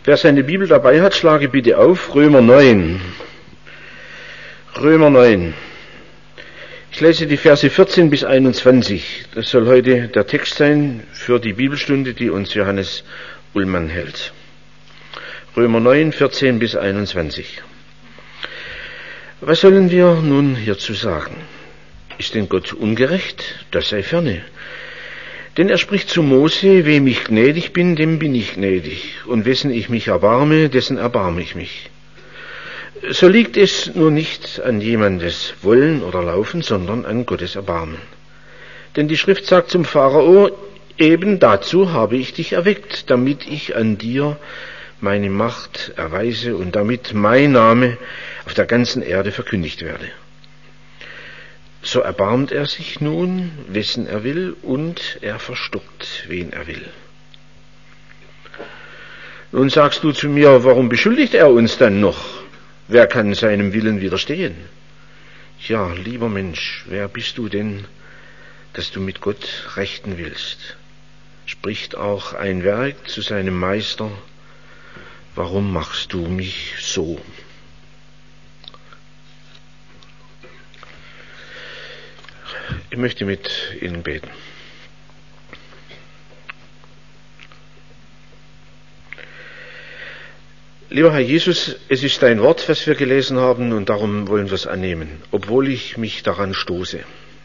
Wer seine Bibel dabei hat, schlage bitte auf Römer 9. Römer 9. Ich lese die Verse 14 bis 21. Das soll heute der Text sein für die Bibelstunde, die uns Johannes Ullmann hält. Römer 9, 14 bis 21. Was sollen wir nun hierzu sagen? Ist denn Gott ungerecht? Das sei ferne. Denn er spricht zu Mose, wem ich gnädig bin, dem bin ich gnädig, und wessen ich mich erbarme, dessen erbarme ich mich. So liegt es nur nicht an jemandes Wollen oder Laufen, sondern an Gottes Erbarmen. Denn die Schrift sagt zum Pharao, eben dazu habe ich dich erweckt, damit ich an dir meine Macht erweise und damit mein Name auf der ganzen Erde verkündigt werde. So erbarmt er sich nun, wessen er will, und er verstockt, wen er will. Nun sagst du zu mir, warum beschuldigt er uns dann noch? Wer kann seinem Willen widerstehen? Ja, lieber Mensch, wer bist du denn, dass du mit Gott rechten willst? Spricht auch ein Werk zu seinem Meister, warum machst du mich so? Ich möchte mit Ihnen beten. Lieber Herr Jesus, es ist dein Wort, was wir gelesen haben, und darum wollen wir es annehmen, obwohl ich mich daran stoße.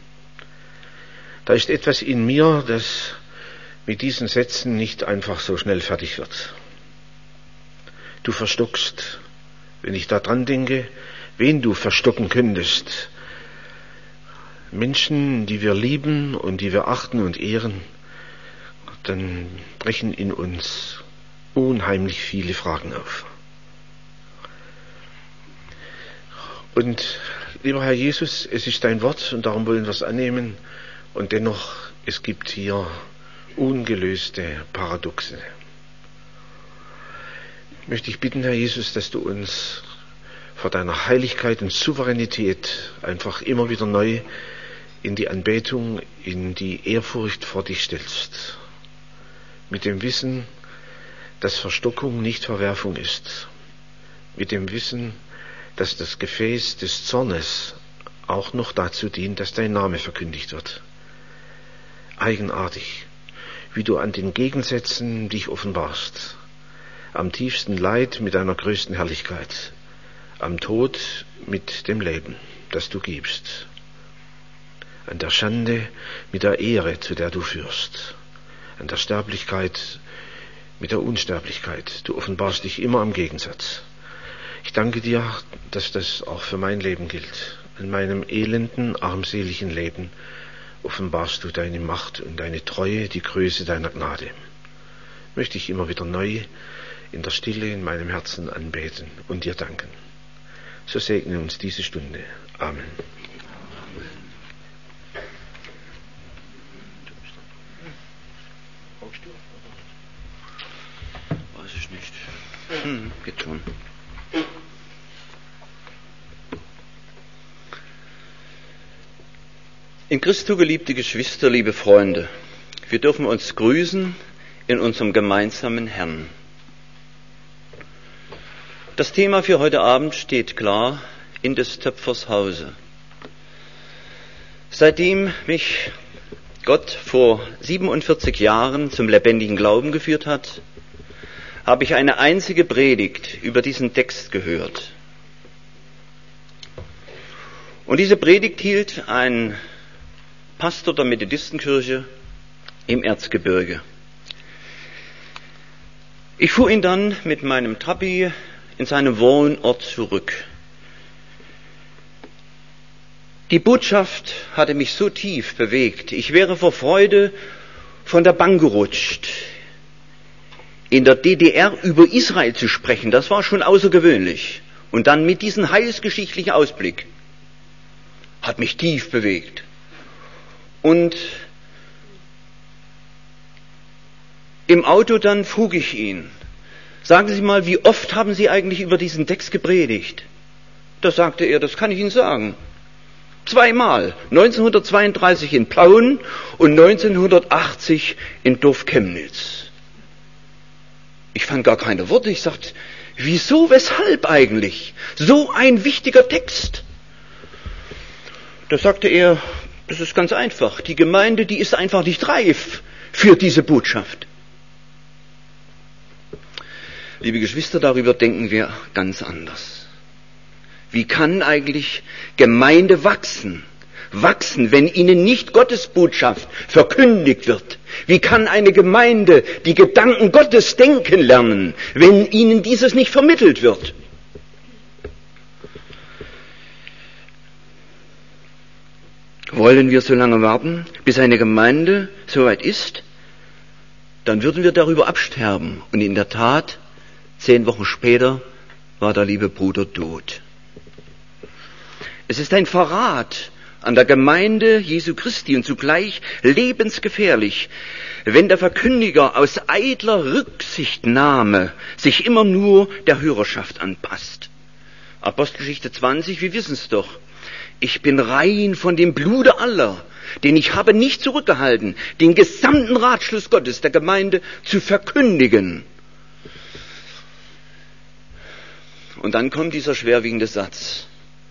Da ist etwas in mir, das mit diesen Sätzen nicht einfach so schnell fertig wird. Du verstockst, wenn ich daran denke, wen du verstocken könntest. Menschen, die wir lieben und die wir achten und ehren, dann brechen in uns unheimlich viele Fragen auf. Und lieber Herr Jesus, es ist dein Wort und darum wollen wir es annehmen, und dennoch, es gibt hier ungelöste Paradoxe. Möchte ich bitten, Herr Jesus, dass du uns vor deiner Heiligkeit und Souveränität einfach immer wieder neu in die Anbetung, in die Ehrfurcht vor dich stellst. Mit dem Wissen, dass Verstockung nicht Verwerfung ist. Mit dem Wissen, dass das Gefäß des Zornes auch noch dazu dient, dass dein Name verkündigt wird. Eigenartig, wie du an den Gegensätzen dich offenbarst. Am tiefsten Leid mit deiner größten Herrlichkeit. Am Tod mit dem Leben, das du gibst. An der Schande mit der Ehre, zu der du führst. An der Sterblichkeit mit der Unsterblichkeit. Du offenbarst dich immer am Gegensatz. Ich danke dir, dass das auch für mein Leben gilt. In meinem elenden, armseligen Leben offenbarst du deine Macht und deine Treue, die Größe deiner Gnade. Möchte ich immer wieder neu in der Stille in meinem Herzen anbeten und dir danken. So segne uns diese Stunde. Amen. Weiß ich nicht. Geht schon. In Christo, geliebte Geschwister, liebe Freunde, wir dürfen uns grüßen in unserem gemeinsamen Herrn. Das Thema für heute Abend steht klar: in des Töpfers Hause. Seitdem mich Gott vor 47 Jahren zum lebendigen Glauben geführt hat, habe ich eine einzige Predigt über diesen Text gehört. Und diese Predigt hielt ein Pastor der Methodistenkirche im Erzgebirge. Ich fuhr ihn dann mit meinem Trabi in seinen Wohnort zurück. Die Botschaft hatte mich so tief bewegt, ich wäre vor Freude von der Bank gerutscht. In der DDR über Israel zu sprechen, das war schon außergewöhnlich. Und dann mit diesem heilsgeschichtlichen Ausblick hat mich tief bewegt. Und im Auto dann frug ich ihn: Sagen Sie mal, wie oft haben Sie eigentlich über diesen Text gepredigt? Da sagte er: Das kann ich Ihnen sagen. 2-mal. 1932 in Plauen und 1980 in Dorf Chemnitz. Ich fand gar keine Worte. Ich sagte, wieso, weshalb eigentlich? So ein wichtiger Text. Da sagte er, das ist ganz einfach. Die Gemeinde, die ist einfach nicht reif für diese Botschaft. Liebe Geschwister, darüber denken wir ganz anders. Wie kann eigentlich Gemeinde wachsen? Wachsen, wenn ihnen nicht Gottes Botschaft verkündigt wird? Wie kann eine Gemeinde die Gedanken Gottes denken lernen, wenn ihnen dieses nicht vermittelt wird? Wollen wir so lange warten, bis eine Gemeinde soweit ist? Dann würden wir darüber absterben. Und in der Tat, 10 Wochen später war der liebe Bruder tot. Es ist ein Verrat an der Gemeinde Jesu Christi und zugleich lebensgefährlich, wenn der Verkündiger aus eitler Rücksichtnahme sich immer nur der Hörerschaft anpasst. Apostelgeschichte 20, wir wissen es doch. Ich bin rein von dem Blute aller, denn ich habe nicht zurückgehalten, den gesamten Ratschluss Gottes der Gemeinde zu verkündigen. Und dann kommt dieser schwerwiegende Satz.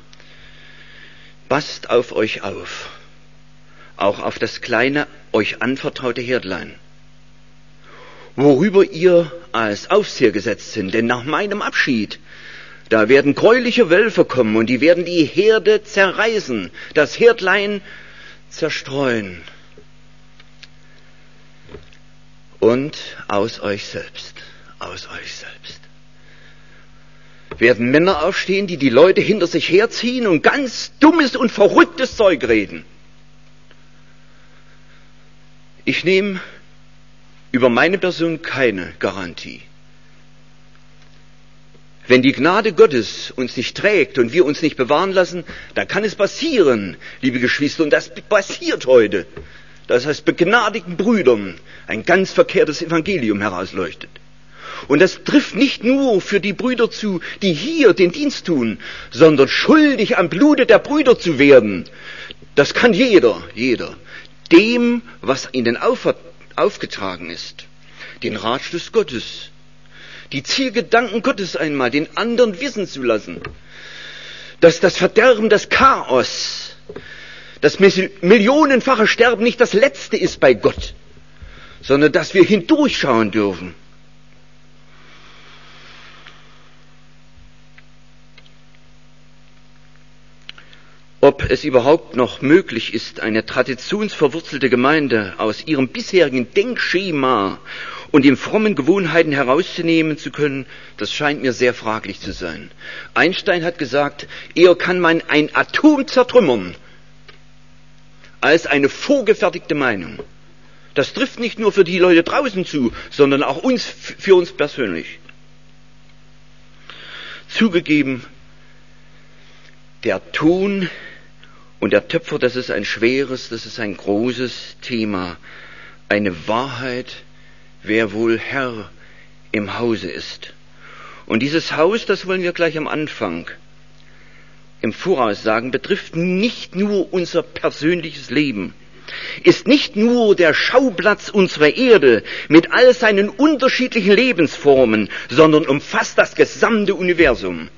Passt auf euch auf, auch auf das kleine, euch anvertraute Herdlein, worüber ihr als Aufseher gesetzt sind. Denn nach meinem Abschied, da werden gräuliche Wölfe kommen und die werden die Herde zerreißen, das Herdlein zerstreuen. Und aus euch selbst werden Männer aufstehen, die Leute hinter sich herziehen und ganz dummes und verrücktes Zeug reden. Ich nehme über meine Person keine Garantie. Wenn die Gnade Gottes uns nicht trägt und wir uns nicht bewahren lassen, dann kann es passieren, liebe Geschwister, und das passiert heute, dass aus begnadigten Brüdern ein ganz verkehrtes Evangelium herausleuchtet. Und das trifft nicht nur für die Brüder zu, die hier den Dienst tun, sondern schuldig am Blute der Brüder zu werden. Das kann jeder, dem, was ihnen aufgetragen ist, den Ratschluss Gottes, die Zielgedanken Gottes einmal den anderen wissen zu lassen, dass das Verderben, das Chaos, das millionenfache Sterben nicht das Letzte ist bei Gott, sondern dass wir hindurchschauen dürfen. Ob es überhaupt noch möglich ist, eine traditionsverwurzelte Gemeinde aus ihrem bisherigen Denkschema und den frommen Gewohnheiten herauszunehmen zu können, das scheint mir sehr fraglich zu sein. Einstein hat gesagt, eher kann man ein Atom zertrümmern, als eine vorgefertigte Meinung. Das trifft nicht nur für die Leute draußen zu, sondern auch für uns persönlich. Zugegeben, der Ton und der Töpfer, das ist ein schweres, das ist ein großes Thema. Eine Wahrheit, wer wohl Herr im Hause ist. Und dieses Haus, das wollen wir gleich am Anfang im Voraus sagen, betrifft nicht nur unser persönliches Leben, ist nicht nur der Schauplatz unserer Erde mit all seinen unterschiedlichen Lebensformen, sondern umfasst das gesamte Universum.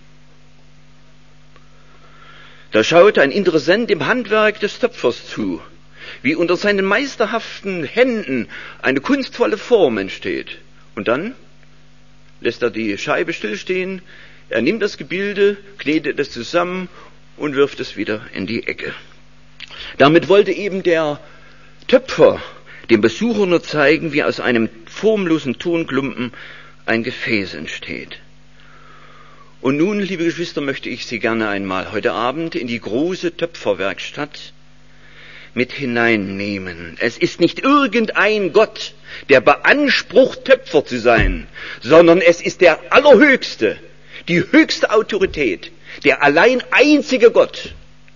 Da schaut ein Interessent dem Handwerk des Töpfers zu, wie unter seinen meisterhaften Händen eine kunstvolle Form entsteht. Und dann lässt er die Scheibe stillstehen, er nimmt das Gebilde, knetet es zusammen und wirft es wieder in die Ecke. Damit wollte eben der Töpfer dem Besucher nur zeigen, wie aus einem formlosen Tonklumpen ein Gefäß entsteht. Und nun, liebe Geschwister, möchte ich Sie gerne einmal heute Abend in die große Töpferwerkstatt mit hineinnehmen. Es ist nicht irgendein Gott, der beansprucht, Töpfer zu sein, sondern es ist der Allerhöchste, die höchste Autorität, der allein einzige Gott,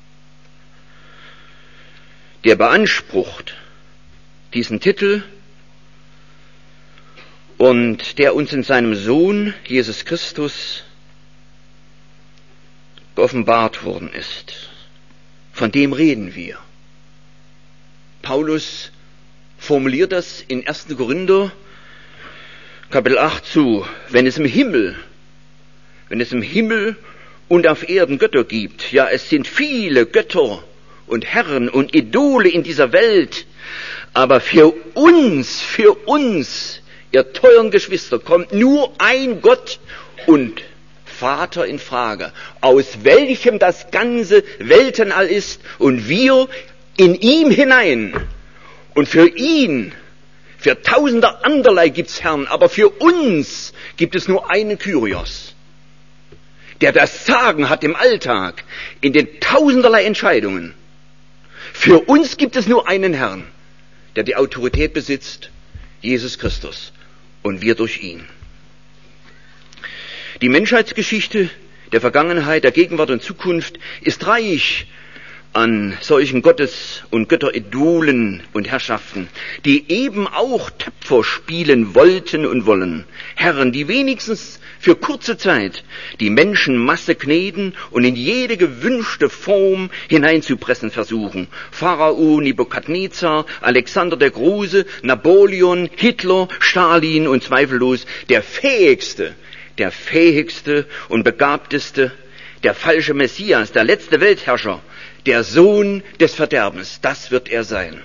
der beansprucht diesen Titel und der uns in seinem Sohn Jesus Christus geoffenbart worden ist. Von dem reden wir. Paulus formuliert das in 1. Korinther, Kapitel 8 zu, wenn es im Himmel und auf Erden Götter gibt, ja, es sind viele Götter und Herren und Idole in dieser Welt, aber für uns, ihr teuren Geschwister, kommt nur ein Gott und Vater in Frage, aus welchem das ganze Weltenall ist und wir in ihm hinein. Und für ihn, für tausende anderlei gibt's Herren, aber für uns gibt es nur einen Kyrios, der das Sagen hat im Alltag, in den tausenderlei Entscheidungen. Für uns gibt es nur einen Herrn, der die Autorität besitzt, Jesus Christus, und wir durch ihn. Die Menschheitsgeschichte der Vergangenheit, der Gegenwart und Zukunft ist reich an solchen Gottes- und Götteridolen und Herrschaften, die eben auch Töpfer spielen wollten und wollen. Herren, die wenigstens für kurze Zeit die Menschenmasse kneten und in jede gewünschte Form hineinzupressen versuchen. Pharao, Nebukadnezar, Alexander der Große, Napoleon, Hitler, Stalin und zweifellos der fähigste und begabteste, der falsche Messias, der letzte Weltherrscher, der Sohn des Verderbens, das wird er sein.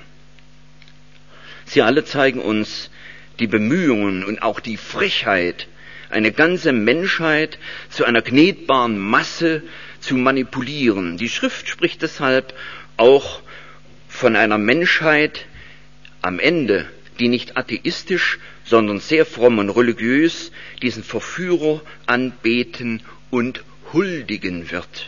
Sie alle zeigen uns die Bemühungen und auch die Frechheit, eine ganze Menschheit zu einer knetbaren Masse zu manipulieren. Die Schrift spricht deshalb auch von einer Menschheit am Ende, die nicht atheistisch, sondern sehr fromm und religiös diesen Verführer anbeten und huldigen wird.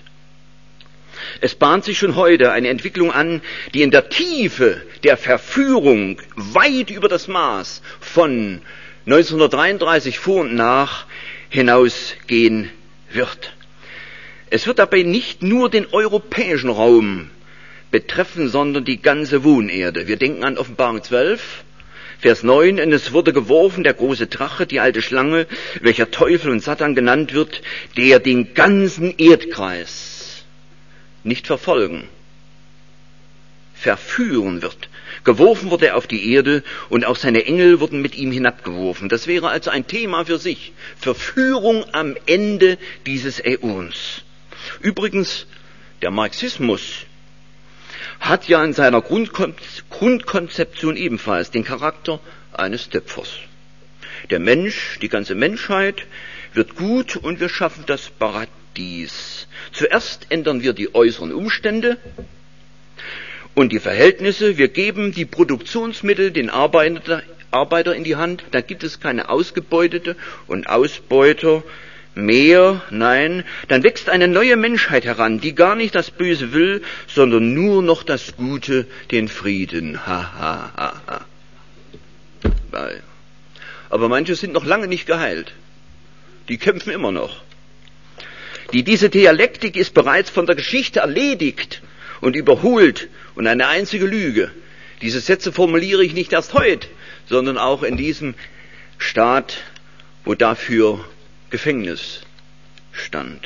Es bahnt sich schon heute eine Entwicklung an, die in der Tiefe der Verführung weit über das Maß von 1933 vor und nach hinausgehen wird. Es wird dabei nicht nur den europäischen Raum betreffen, sondern die ganze Wohnerde. Wir denken an Offenbarung 12, Vers 9, und es wurde geworfen, der große Drache, die alte Schlange, welcher Teufel und Satan genannt wird, der den ganzen Erdkreis nicht verfolgen, verführen wird. Geworfen wurde er auf die Erde und auch seine Engel wurden mit ihm hinabgeworfen. Das wäre also ein Thema für sich. Verführung am Ende dieses Äons. Übrigens, der Marxismus hat ja in seiner Grundkonzeption ebenfalls den Charakter eines Töpfers. Der Mensch, die ganze Menschheit wird gut und wir schaffen das Paradies. Zuerst ändern wir die äußeren Umstände und die Verhältnisse. Wir geben die Produktionsmittel den Arbeiter in die Hand. Da gibt es keine Ausgebeutete und Ausbeuter mehr. Nein, dann wächst eine neue Menschheit heran, die gar nicht das Böse will, sondern nur noch das Gute, den Frieden. Aber manche sind noch lange nicht geheilt. Die kämpfen immer noch. Diese Dialektik ist bereits von der Geschichte erledigt und überholt und eine einzige Lüge. Diese Sätze formuliere ich nicht erst heute, sondern auch in diesem Staat, wo dafür Gefängnis stand.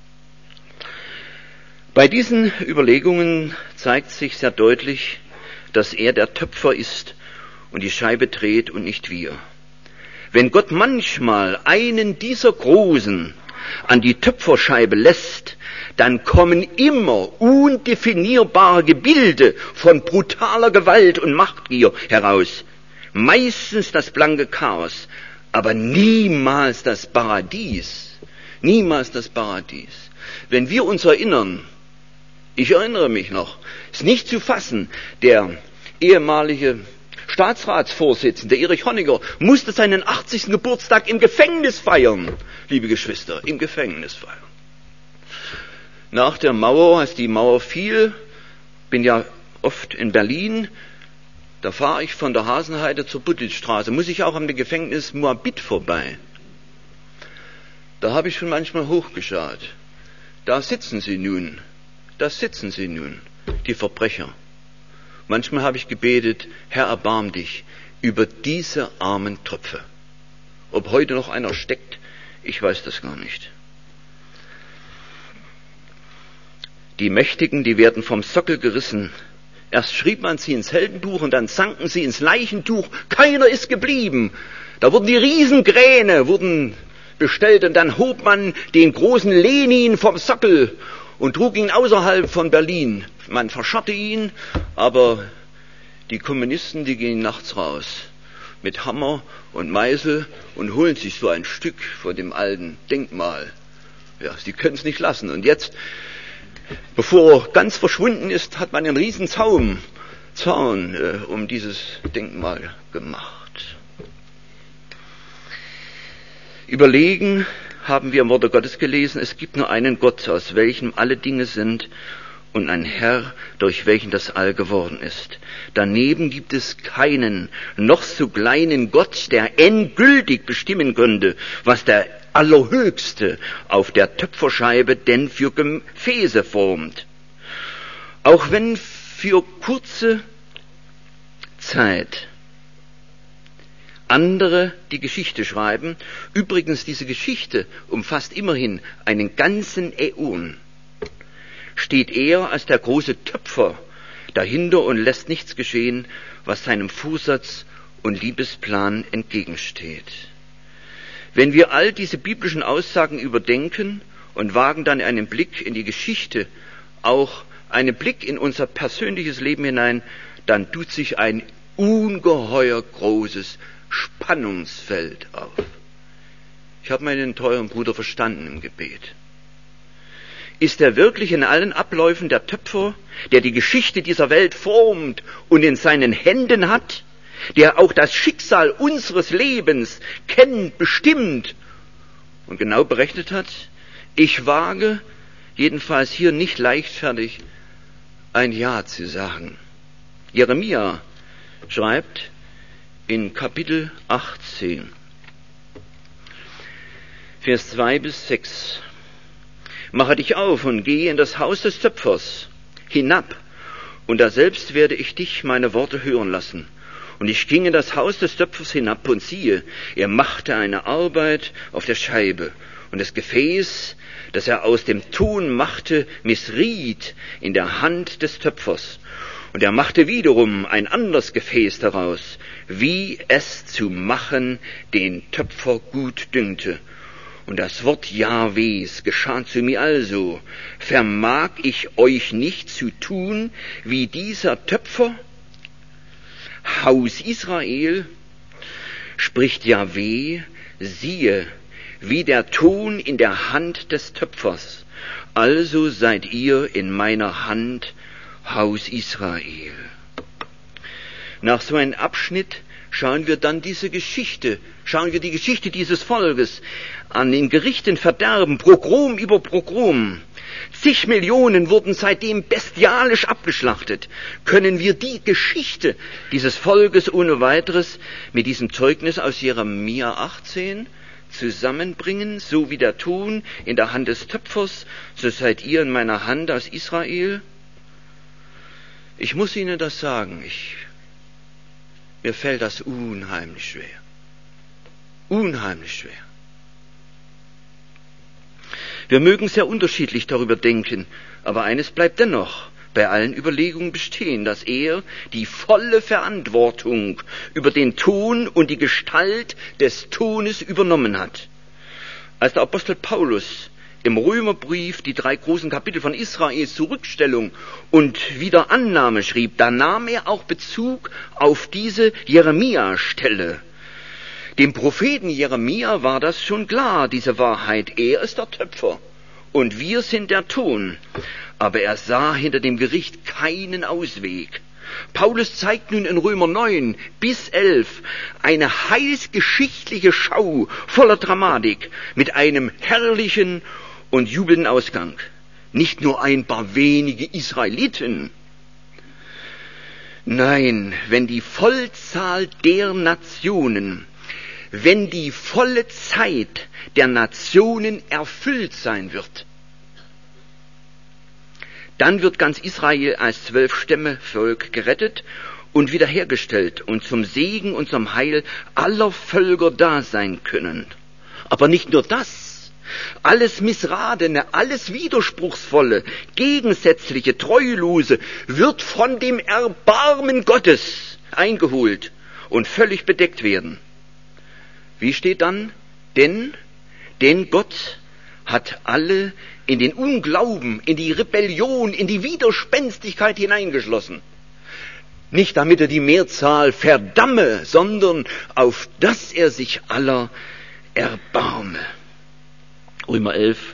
Bei diesen Überlegungen zeigt sich sehr deutlich, dass er der Töpfer ist und die Scheibe dreht und nicht wir. Wenn Gott manchmal einen dieser Großen an die Töpferscheibe lässt, dann kommen immer undefinierbare Gebilde von brutaler Gewalt und Machtgier heraus. Meistens das blanke Chaos, aber niemals das Paradies. Niemals das Paradies. Wenn wir uns erinnern, ich erinnere mich noch, ist nicht zu fassen, der ehemalige Staatsratsvorsitzende Erich Honecker musste seinen 80. Geburtstag im Gefängnis feiern, liebe Geschwister, im Gefängnis feiern. Nach der Mauer, als die Mauer fiel, bin ja oft in Berlin, da fahre ich von der Hasenheide zur Buttelstraße, muss ich auch am Gefängnis Moabit vorbei. Da habe ich schon manchmal hochgeschaut. Da sitzen sie nun, die Verbrecher. Manchmal habe ich gebetet, Herr, erbarm dich über diese armen Tröpfe. Ob heute noch einer steckt, ich weiß das gar nicht. Die Mächtigen, die werden vom Sockel gerissen, Erst schrieb man sie ins Heldenbuch und dann sanken sie ins Leichentuch. Keiner ist geblieben. Da wurden die Riesengräne bestellt und dann hob man den großen Lenin vom Sockel und trug ihn außerhalb von Berlin. Man verscharrte ihn, aber die Kommunisten, die gehen nachts raus mit Hammer und Meißel und holen sich so ein Stück von dem alten Denkmal. Ja, sie können es nicht lassen. Und jetzt, bevor er ganz verschwunden ist, hat man einen riesen Zaun um dieses Denkmal gemacht. Überlegen haben wir im Worte Gottes gelesen, es gibt nur einen Gott, aus welchem alle Dinge sind, und ein Herr, durch welchen das All geworden ist. Daneben gibt es keinen, noch so kleinen Gott, der endgültig bestimmen könnte, was der Allerhöchste auf der Töpferscheibe denn für Gefäße formt. Auch wenn für kurze Zeit andere die Geschichte schreiben, übrigens diese Geschichte umfasst immerhin einen ganzen Äon, steht er als der große Töpfer dahinter und lässt nichts geschehen, was seinem Vorsatz und Liebesplan entgegensteht. Wenn wir all diese biblischen Aussagen überdenken und wagen dann einen Blick in die Geschichte, auch einen Blick in unser persönliches Leben hinein, dann tut sich ein ungeheuer großes Spannungsfeld auf. Ich habe meinen teuren Bruder verstanden im Gebet. Ist er wirklich in allen Abläufen der Töpfer, der die Geschichte dieser Welt formt und in seinen Händen hat, der auch das Schicksal unseres Lebens kennt, bestimmt und genau berechnet hat? Ich wage, jedenfalls hier nicht leichtfertig, ein Ja zu sagen. Jeremia schreibt in Kapitel 18, Vers 2 bis 6. Mache dich auf und gehe in das Haus des Töpfers hinab, und daselbst werde ich dich meine Worte hören lassen. Und ich ging in das Haus des Töpfers hinab, und siehe, er machte eine Arbeit auf der Scheibe, und das Gefäß, das er aus dem Ton machte, missriet in der Hand des Töpfers. Und er machte wiederum ein anderes Gefäß daraus, wie es zu machen den Töpfer gut dünkte. Und das Wort Jahwes geschah zu mir also: Vermag ich euch nicht zu tun, wie dieser Töpfer? Haus Israel, spricht Jahwe, siehe, wie der Ton in der Hand des Töpfers. Also seid ihr in meiner Hand, Haus Israel. Nach so einem Abschnitt schauen wir dann die Geschichte dieses Volkes an, den Gerichten Verderben, Pogrom über Pogrom. Zig Millionen wurden seitdem bestialisch abgeschlachtet. Können wir die Geschichte dieses Volkes ohne weiteres mit diesem Zeugnis aus Jeremia 18 zusammenbringen? So wie der Ton in der Hand des Töpfers, so seid ihr in meiner Hand aus Israel. Ich muss Ihnen das sagen, mir fällt das unheimlich schwer. Unheimlich schwer. Wir mögen sehr unterschiedlich darüber denken, aber eines bleibt dennoch bei allen Überlegungen bestehen, dass er die volle Verantwortung über den Ton und die Gestalt des Tones übernommen hat. Als der Apostel Paulus im Römerbrief die 3 großen Kapitel von Israels Zurückstellung und Wiederannahme schrieb, da nahm er auch Bezug auf diese Jeremia-Stelle. Dem Propheten Jeremia war das schon klar, diese Wahrheit. Er ist der Töpfer und wir sind der Ton. Aber er sah hinter dem Gericht keinen Ausweg. Paulus zeigt nun in Römer 9 bis 11 eine heilsgeschichtliche Schau voller Dramatik mit einem herrlichen und jubelnden Ausgang. Nicht nur ein paar wenige Israeliten. Nein, wenn die Vollzahl der Nationen, wenn die volle Zeit der Nationen erfüllt sein wird, dann wird ganz Israel als 12-Stämme-Volk gerettet und wiederhergestellt und zum Segen und zum Heil aller Völker da sein können. Aber nicht nur das. Alles Missratene, alles Widerspruchsvolle, Gegensätzliche, Treulose wird von dem Erbarmen Gottes eingeholt und völlig bedeckt werden. Wie steht dann? Denn Gott hat alle in den Unglauben, in die Rebellion, in die Widerspenstigkeit hineingeschlossen. Nicht damit er die Mehrzahl verdamme, sondern auf dass er sich aller erbarme. Römer 11,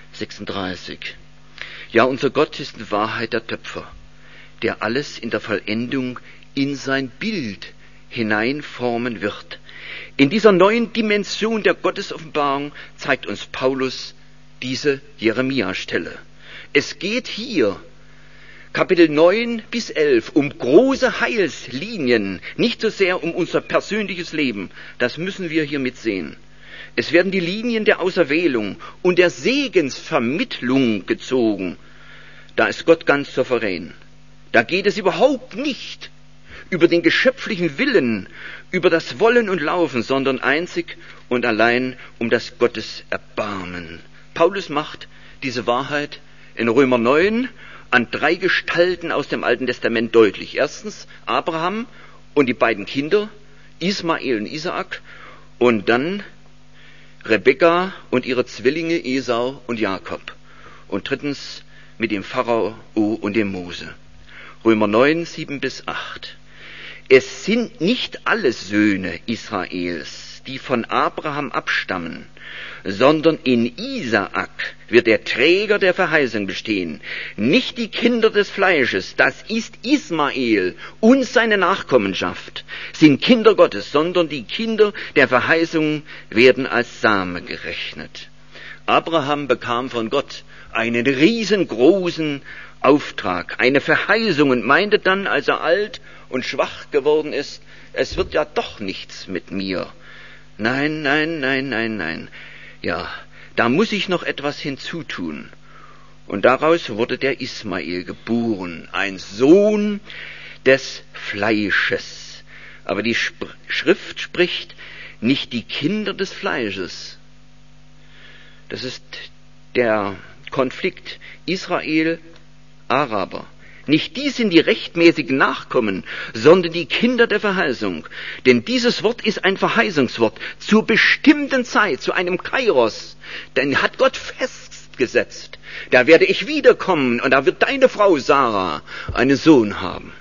36. Ja, unser Gott ist in Wahrheit der Töpfer, der alles in der Vollendung in sein Bild hineinformen wird. In dieser neuen Dimension der Gottesoffenbarung zeigt uns Paulus diese Jeremia-Stelle. Es geht hier, Kapitel 9 bis 11, um große Heilslinien, nicht so sehr um unser persönliches Leben. Das müssen wir hier mitsehen. Es werden die Linien der Auserwählung und der Segensvermittlung gezogen. Da ist Gott ganz souverän. Da geht es überhaupt nicht über den geschöpflichen Willen, über das Wollen und Laufen, sondern einzig und allein um das Gotteserbarmen. Paulus macht diese Wahrheit in Römer 9 an 3 Gestalten aus dem Alten Testament deutlich. Erstens Abraham und die beiden Kinder, Ismael und Isaak, und dann Rebekka und ihre Zwillinge Esau und Jakob. Und drittens mit dem Pharao und dem Mose. Römer 9, 7 bis 8. Es sind nicht alle Söhne Israels, die von Abraham abstammen, sondern in Isaak wird der Träger der Verheißung bestehen. Nicht die Kinder des Fleisches, das ist Ismael und seine Nachkommenschaft, sind Kinder Gottes, sondern die Kinder der Verheißung werden als Same gerechnet. Abraham bekam von Gott einen riesengroßen Auftrag, eine Verheißung und meinte dann, als er alt und schwach geworden ist, es wird ja doch nichts mit mir. Nein. Ja, da muss ich noch etwas hinzutun. Und daraus wurde der Ismael geboren, ein Sohn des Fleisches. Aber die Schrift spricht nicht die Kinder des Fleisches. Das ist der Konflikt Israel-Araber. Nicht die sind die rechtmäßigen Nachkommen, sondern die Kinder der Verheißung. Denn dieses Wort ist ein Verheißungswort zur bestimmten Zeit, zu einem Kairos. Denn hat Gott festgesetzt, da werde ich wiederkommen und da wird deine Frau Sarah einen Sohn haben.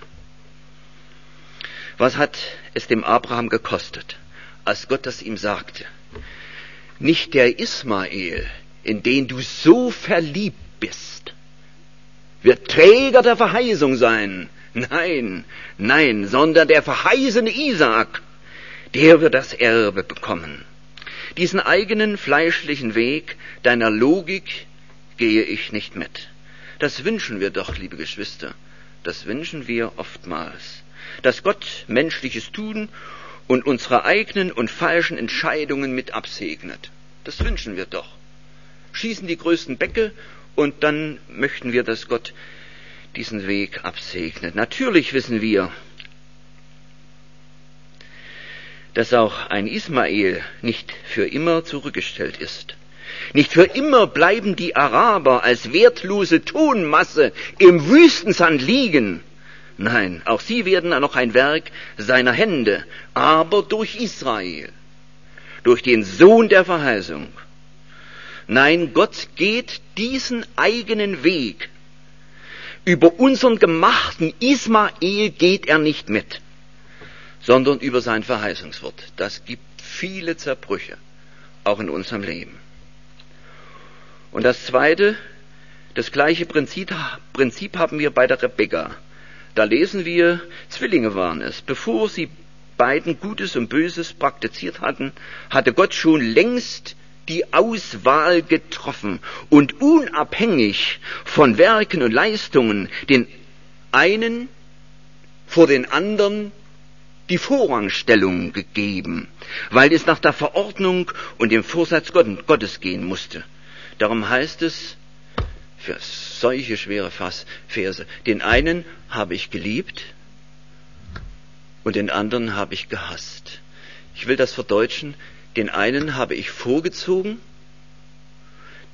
Was hat es dem Abraham gekostet, als Gott das ihm sagte? Nicht der Ismael, in den du so verliebt bist, wird Träger der Verheißung sein. Nein, sondern der verheißene Isaak, der wird das Erbe bekommen. Diesen eigenen fleischlichen Weg deiner Logik gehe ich nicht mit. Das wünschen wir doch, liebe Geschwister, das wünschen wir oftmals, dass Gott menschliches Tun und unsere eigenen und falschen Entscheidungen mit absegnet. Das wünschen wir doch. Schießen die größten Bäcke und dann möchten wir, dass Gott diesen Weg absegnet. Natürlich wissen wir, dass auch ein Ismael nicht für immer zurückgestellt ist. Nicht für immer bleiben die Araber als wertlose Tonmasse im Wüstensand liegen. Nein, auch sie werden noch ein Werk seiner Hände, aber durch Israel, durch den Sohn der Verheißung. Nein, Gott geht diesen eigenen Weg. Über unseren gemachten Ismael geht er nicht mit, sondern über sein Verheißungswort. Das gibt viele Zerbrüche, auch in unserem Leben. Und das Zweite, das gleiche Prinzip haben wir bei der Rebekka. Da lesen wir, Zwillinge waren es. Bevor sie beiden Gutes und Böses praktiziert hatten, hatte Gott schon längst die Auswahl getroffen und unabhängig von Werken und Leistungen den einen vor den anderen die Vorrangstellung gegeben, weil es nach der Verordnung und dem Vorsatz Gottes gehen musste. Darum heißt es, für solche schwere Verse, den einen habe ich geliebt und den anderen habe ich gehasst. Ich will das verdeutschen. Den einen habe ich vorgezogen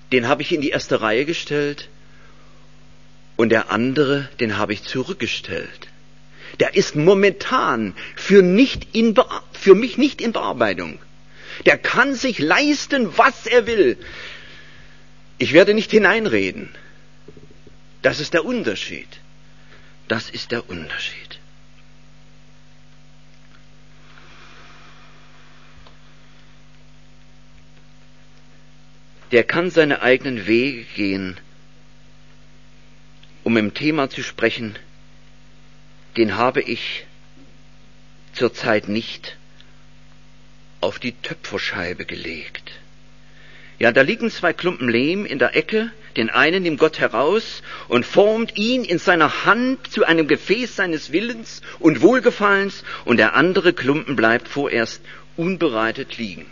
den habe ich in die erste Reihe gestellt und der andere, den habe ich zurückgestellt. Der ist momentan für mich nicht in Bearbeitung. Der kann sich leisten, was er will. Ich werde nicht hineinreden. Das ist der Unterschied. Das ist der Unterschied. Der kann seine eigenen Wege gehen, um im Thema zu sprechen, den habe ich zurzeit nicht auf die Töpferscheibe gelegt. Ja, da liegen 2 Klumpen Lehm in der Ecke, den einen nimmt Gott heraus und formt ihn in seiner Hand zu einem Gefäß seines Willens und Wohlgefallens, und der andere Klumpen bleibt vorerst unbereitet liegen.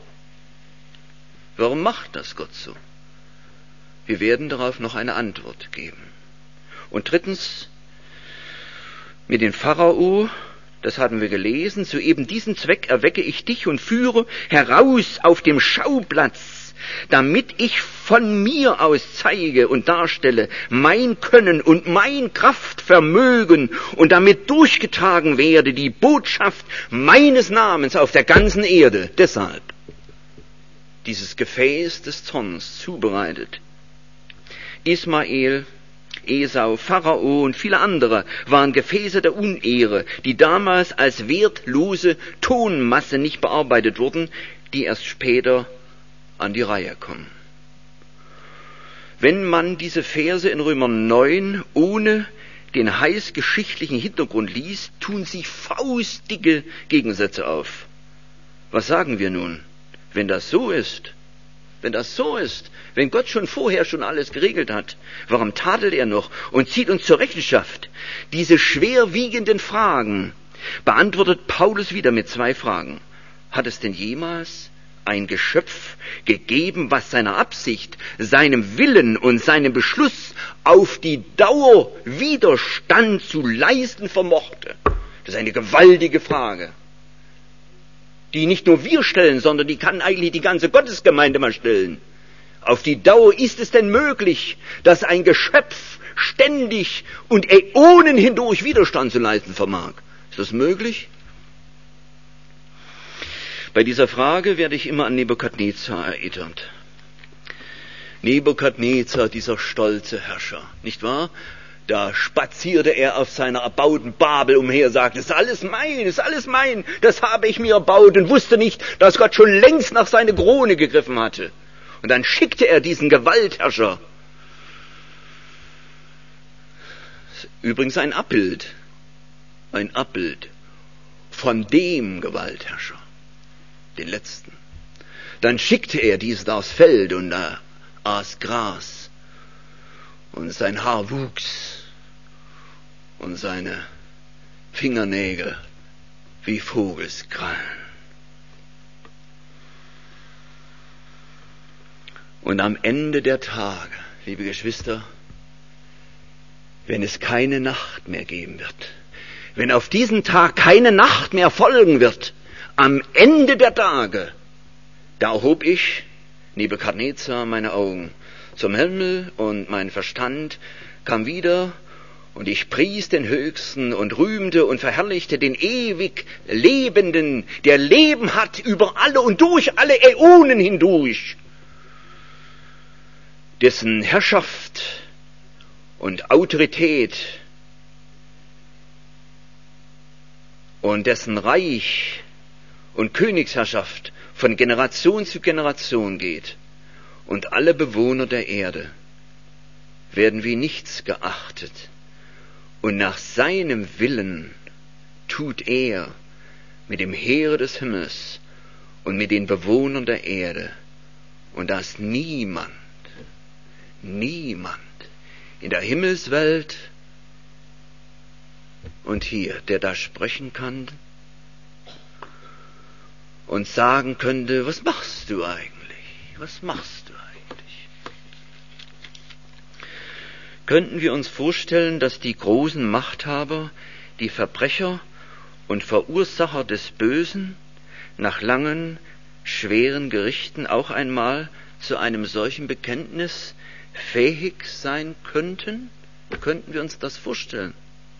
Warum macht das Gott so? Wir werden darauf noch eine Antwort geben. Und drittens, mit dem Pharao, das hatten wir gelesen, zu eben diesem Zweck erwecke ich dich und führe heraus auf dem Schauplatz, damit ich von mir aus zeige und darstelle mein Können und mein Kraftvermögen und damit durchgetragen werde die Botschaft meines Namens auf der ganzen Erde. Deshalb dieses Gefäß des Zorns zubereitet. Ismael, Esau, Pharao und viele andere waren Gefäße der Unehre, die damals als wertlose Tonmasse nicht bearbeitet wurden, die erst später an die Reihe kommen. Wenn man diese Verse in Römer 9 ohne den heißgeschichtlichen Hintergrund liest, tun sich faustdicke Gegensätze auf. Was sagen wir nun, wenn das so ist? Wenn Gott schon vorher alles geregelt hat, warum tadelt er noch und zieht uns zur Rechenschaft? Diese schwerwiegenden Fragen beantwortet Paulus wieder mit 2 Fragen. Hat es denn jemals ein Geschöpf gegeben, was seiner Absicht, seinem Willen und seinem Beschluss auf die Dauer Widerstand zu leisten vermochte? Das ist eine gewaltige Frage, die nicht nur wir stellen, sondern die kann eigentlich die ganze Gottesgemeinde mal stellen. Auf die Dauer ist es denn möglich, dass ein Geschöpf ständig und Äonen hindurch Widerstand zu leisten vermag? Ist das möglich? Bei dieser Frage werde ich immer an Nebukadnezar erinnert. Nebukadnezar, dieser stolze Herrscher, nicht wahr? Da spazierte er auf seiner erbauten Babel umher, sagte, es ist alles mein, das habe ich mir erbaut, und wusste nicht, dass Gott schon längst nach seiner Krone gegriffen hatte. Und dann schickte er diesen Gewaltherrscher. Übrigens ein Abbild von dem Gewaltherrscher, den letzten. Dann schickte er diesen aufs Feld und er aß Gras und sein Haar wuchs und seine Fingernägel wie Vogelskrallen. Und am Ende der Tage, liebe Geschwister, wenn es keine Nacht mehr geben wird, wenn auf diesen Tag keine Nacht mehr folgen wird, am Ende der Tage, da erhob ich, Nebukadnezar, meine Augen zum Himmel und mein Verstand kam wieder und ich pries den Höchsten und rühmte und verherrlichte den ewig Lebenden, der Leben hat über alle und durch alle Äonen hindurch, dessen Herrschaft und Autorität und dessen Reich und Königsherrschaft von Generation zu Generation geht. Und alle Bewohner der Erde werden wie nichts geachtet. Und nach seinem Willen tut er mit dem Heere des Himmels und mit den Bewohnern der Erde. Und dass niemand in der Himmelswelt und hier, der da sprechen kann und sagen könnte, was machst du eigentlich? Könnten wir uns vorstellen, dass die großen Machthaber, die Verbrecher und Verursacher des Bösen nach langen, schweren Gerichten auch einmal zu einem solchen Bekenntnis fähig sein könnten? Könnten wir uns das vorstellen?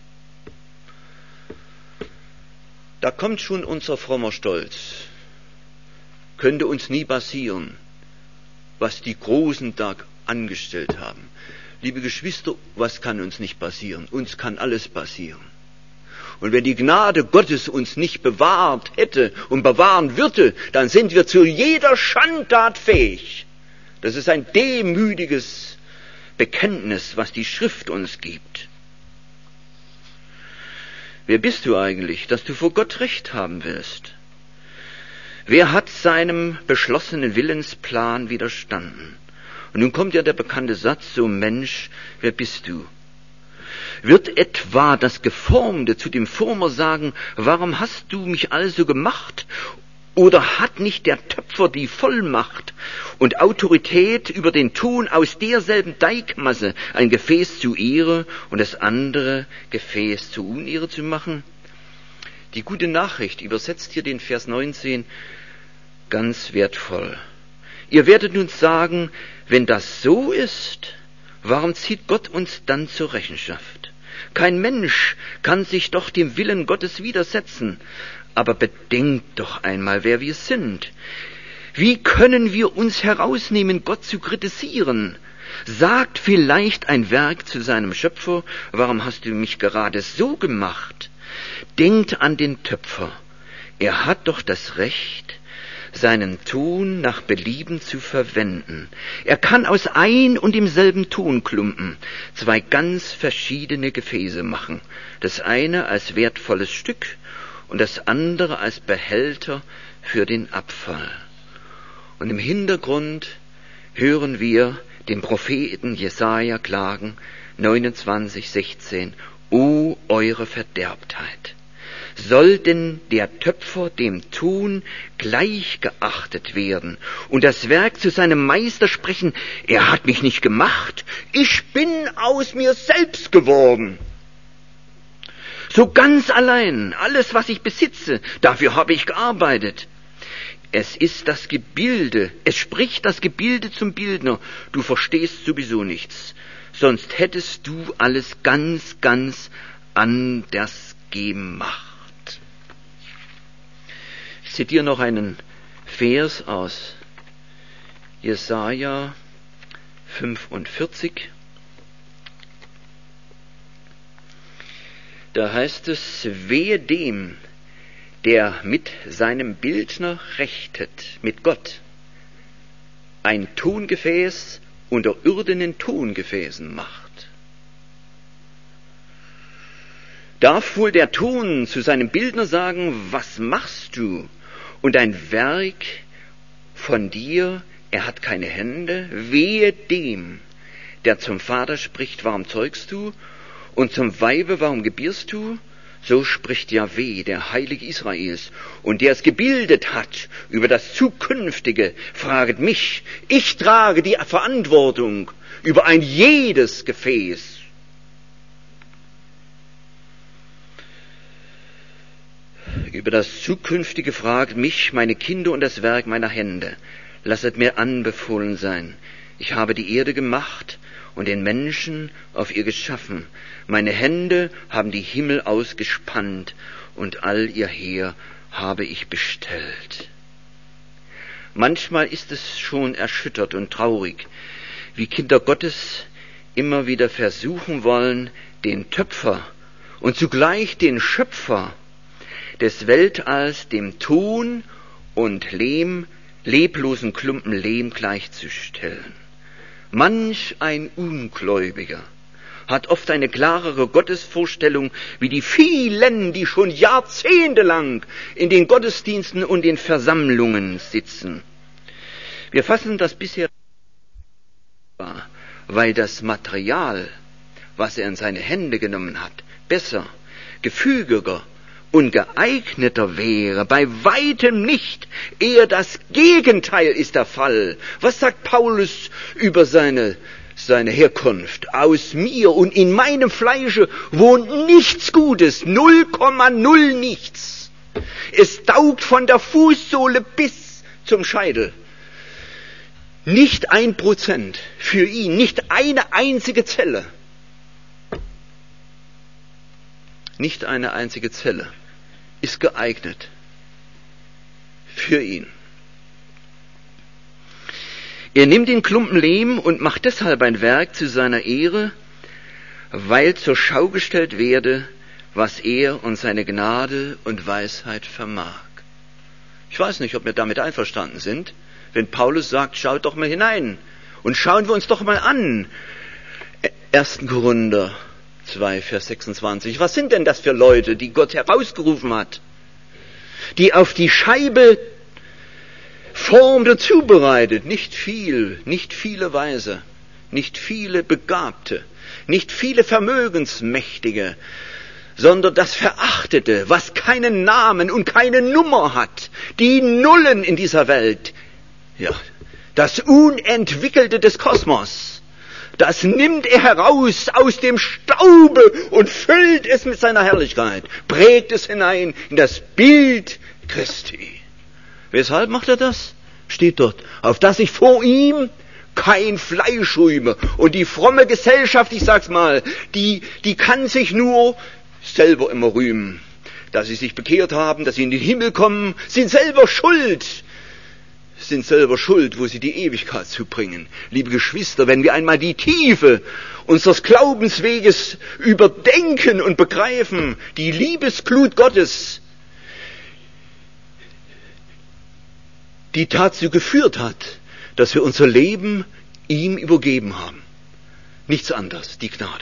Da kommt schon unser frommer Stolz. Könnte uns nie passieren, was die Großen da angestellt haben. Liebe Geschwister, was kann uns nicht passieren? Uns kann alles passieren. Und wenn die Gnade Gottes uns nicht bewahrt hätte und bewahren würde, dann sind wir zu jeder Schandtat fähig. Das ist ein demütiges Bekenntnis, was die Schrift uns gibt. Wer bist du eigentlich, dass du vor Gott Recht haben willst? Wer hat seinem beschlossenen Willensplan widerstanden? Und nun kommt ja der bekannte Satz, so Mensch, wer bist du? Wird etwa das Geformte zu dem Former sagen, warum hast du mich also gemacht? Oder hat nicht der Töpfer die Vollmacht und Autorität über den Ton aus derselben Teigmasse ein Gefäß zu Ehre und das andere Gefäß zu Unehre zu machen? Die gute Nachricht übersetzt hier den Vers 19 ganz wertvoll. Ihr werdet nun sagen, wenn das so ist, warum zieht Gott uns dann zur Rechenschaft? Kein Mensch kann sich doch dem Willen Gottes widersetzen. Aber bedenkt doch einmal, wer wir sind. Wie können wir uns herausnehmen, Gott zu kritisieren? Sagt vielleicht ein Werk zu seinem Schöpfer, warum hast du mich gerade so gemacht? Denkt an den Töpfer. Er hat doch das Recht, seinen Ton nach Belieben zu verwenden. Er kann aus ein und demselben Tonklumpen zwei ganz verschiedene Gefäße machen. Das eine als wertvolles Stück und das andere als Behälter für den Abfall. Und im Hintergrund hören wir den Propheten Jesaja klagen, 29,16, O eure Verderbtheit! Soll denn der Töpfer dem Ton gleich geachtet werden und das Werk zu seinem Meister sprechen, er hat mich nicht gemacht, ich bin aus mir selbst geworden. So ganz allein, alles was ich besitze, dafür habe ich gearbeitet. Es ist das Gebilde, es spricht das Gebilde zum Bildner, du verstehst sowieso nichts, sonst hättest du alles ganz, ganz anders gemacht. Ich zitiere noch einen Vers aus Jesaja 45. Da heißt es, wehe dem, der mit seinem Bildner rechtet, mit Gott, ein Tongefäß unter irdenen Tongefäßen macht. Darf wohl der Ton zu seinem Bildner sagen, was machst du? Und ein Werk von dir, er hat keine Hände, wehe dem, der zum Vater spricht, warum zeugst du? Und zum Weibe, warum gebierst du? So spricht Jahwe, der Heilige Israels. Und der es gebildet hat über das Zukünftige, fraget mich. Ich trage die Verantwortung über ein jedes Gefäß. Über das Zukünftige fragt mich, meine Kinder und das Werk meiner Hände. Lasset mir anbefohlen sein. Ich habe die Erde gemacht und den Menschen auf ihr geschaffen. Meine Hände haben die Himmel ausgespannt und all ihr Heer habe ich bestellt. Manchmal ist es schon erschüttert und traurig, wie Kinder Gottes immer wieder versuchen wollen, den Töpfer und zugleich den Schöpfer des Weltalls dem Ton und leblosen Klumpen Lehm gleichzustellen. Manch ein Ungläubiger hat oft eine klarere Gottesvorstellung wie die vielen, die schon jahrzehntelang in den Gottesdiensten und den Versammlungen sitzen. Wir fassen das bisher, weil das Material, was er in seine Hände genommen hat, besser, gefügiger und geeigneter wäre, bei weitem nicht, eher das Gegenteil ist der Fall. Was sagt Paulus über seine Herkunft? Aus mir und in meinem Fleische wohnt nichts Gutes, 0,0 nichts. Es taugt von der Fußsohle bis zum Scheitel. Nicht 1% für ihn, nicht eine einzige Zelle. Nicht eine einzige Zelle ist geeignet für ihn. Er nimmt den Klumpen Lehm und macht deshalb ein Werk zu seiner Ehre, weil zur Schau gestellt werde, was er und seine Gnade und Weisheit vermag. Ich weiß nicht, ob wir damit einverstanden sind, wenn Paulus sagt, schaut doch mal hinein und schauen wir uns doch mal an. 1. Korinther 2, Vers 26. Was sind denn das für Leute, die Gott herausgerufen hat? Die auf die Scheibe Form dazu bereitet. Nicht viel, nicht viele Weise, nicht viele Begabte, nicht viele Vermögensmächtige, sondern das Verachtete, was keinen Namen und keine Nummer hat, die Nullen in dieser Welt, ja, das Unentwickelte des Kosmos, das nimmt er heraus aus dem Staube und füllt es mit seiner Herrlichkeit, prägt es hinein in das Bild Christi. Weshalb macht er das? Steht dort, auf dass ich vor ihm kein Fleisch rühme. Und die fromme Gesellschaft, ich sag's mal, die kann sich nur selber immer rühmen. Dass sie sich bekehrt haben, dass sie in den Himmel kommen, sind selber schuld, wo sie die Ewigkeit zubringen. Liebe Geschwister, wenn wir einmal die Tiefe unseres Glaubensweges überdenken und begreifen, die Liebesglut Gottes, die dazu geführt hat, dass wir unser Leben ihm übergeben haben. Nichts anderes, die Gnade.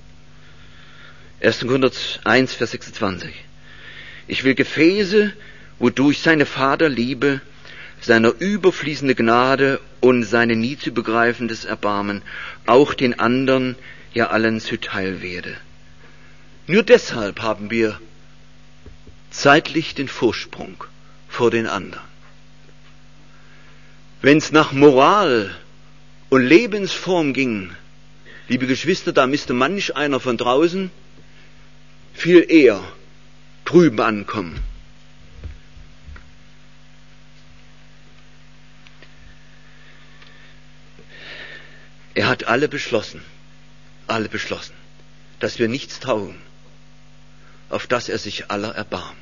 1. Korinther 1, Vers 26. Ich will Gefäße, wodurch seine Vaterliebe, seiner überfließende Gnade und seine nie zu begreifendes Erbarmen auch den anderen, ja allen zuteil werde. Nur deshalb haben wir zeitlich den Vorsprung vor den anderen. Wenn es nach Moral und Lebensform ging, liebe Geschwister, da müsste manch einer von draußen viel eher drüben ankommen. Er hat alle beschlossen, dass wir nichts taugen, auf das er sich aller erbarmt.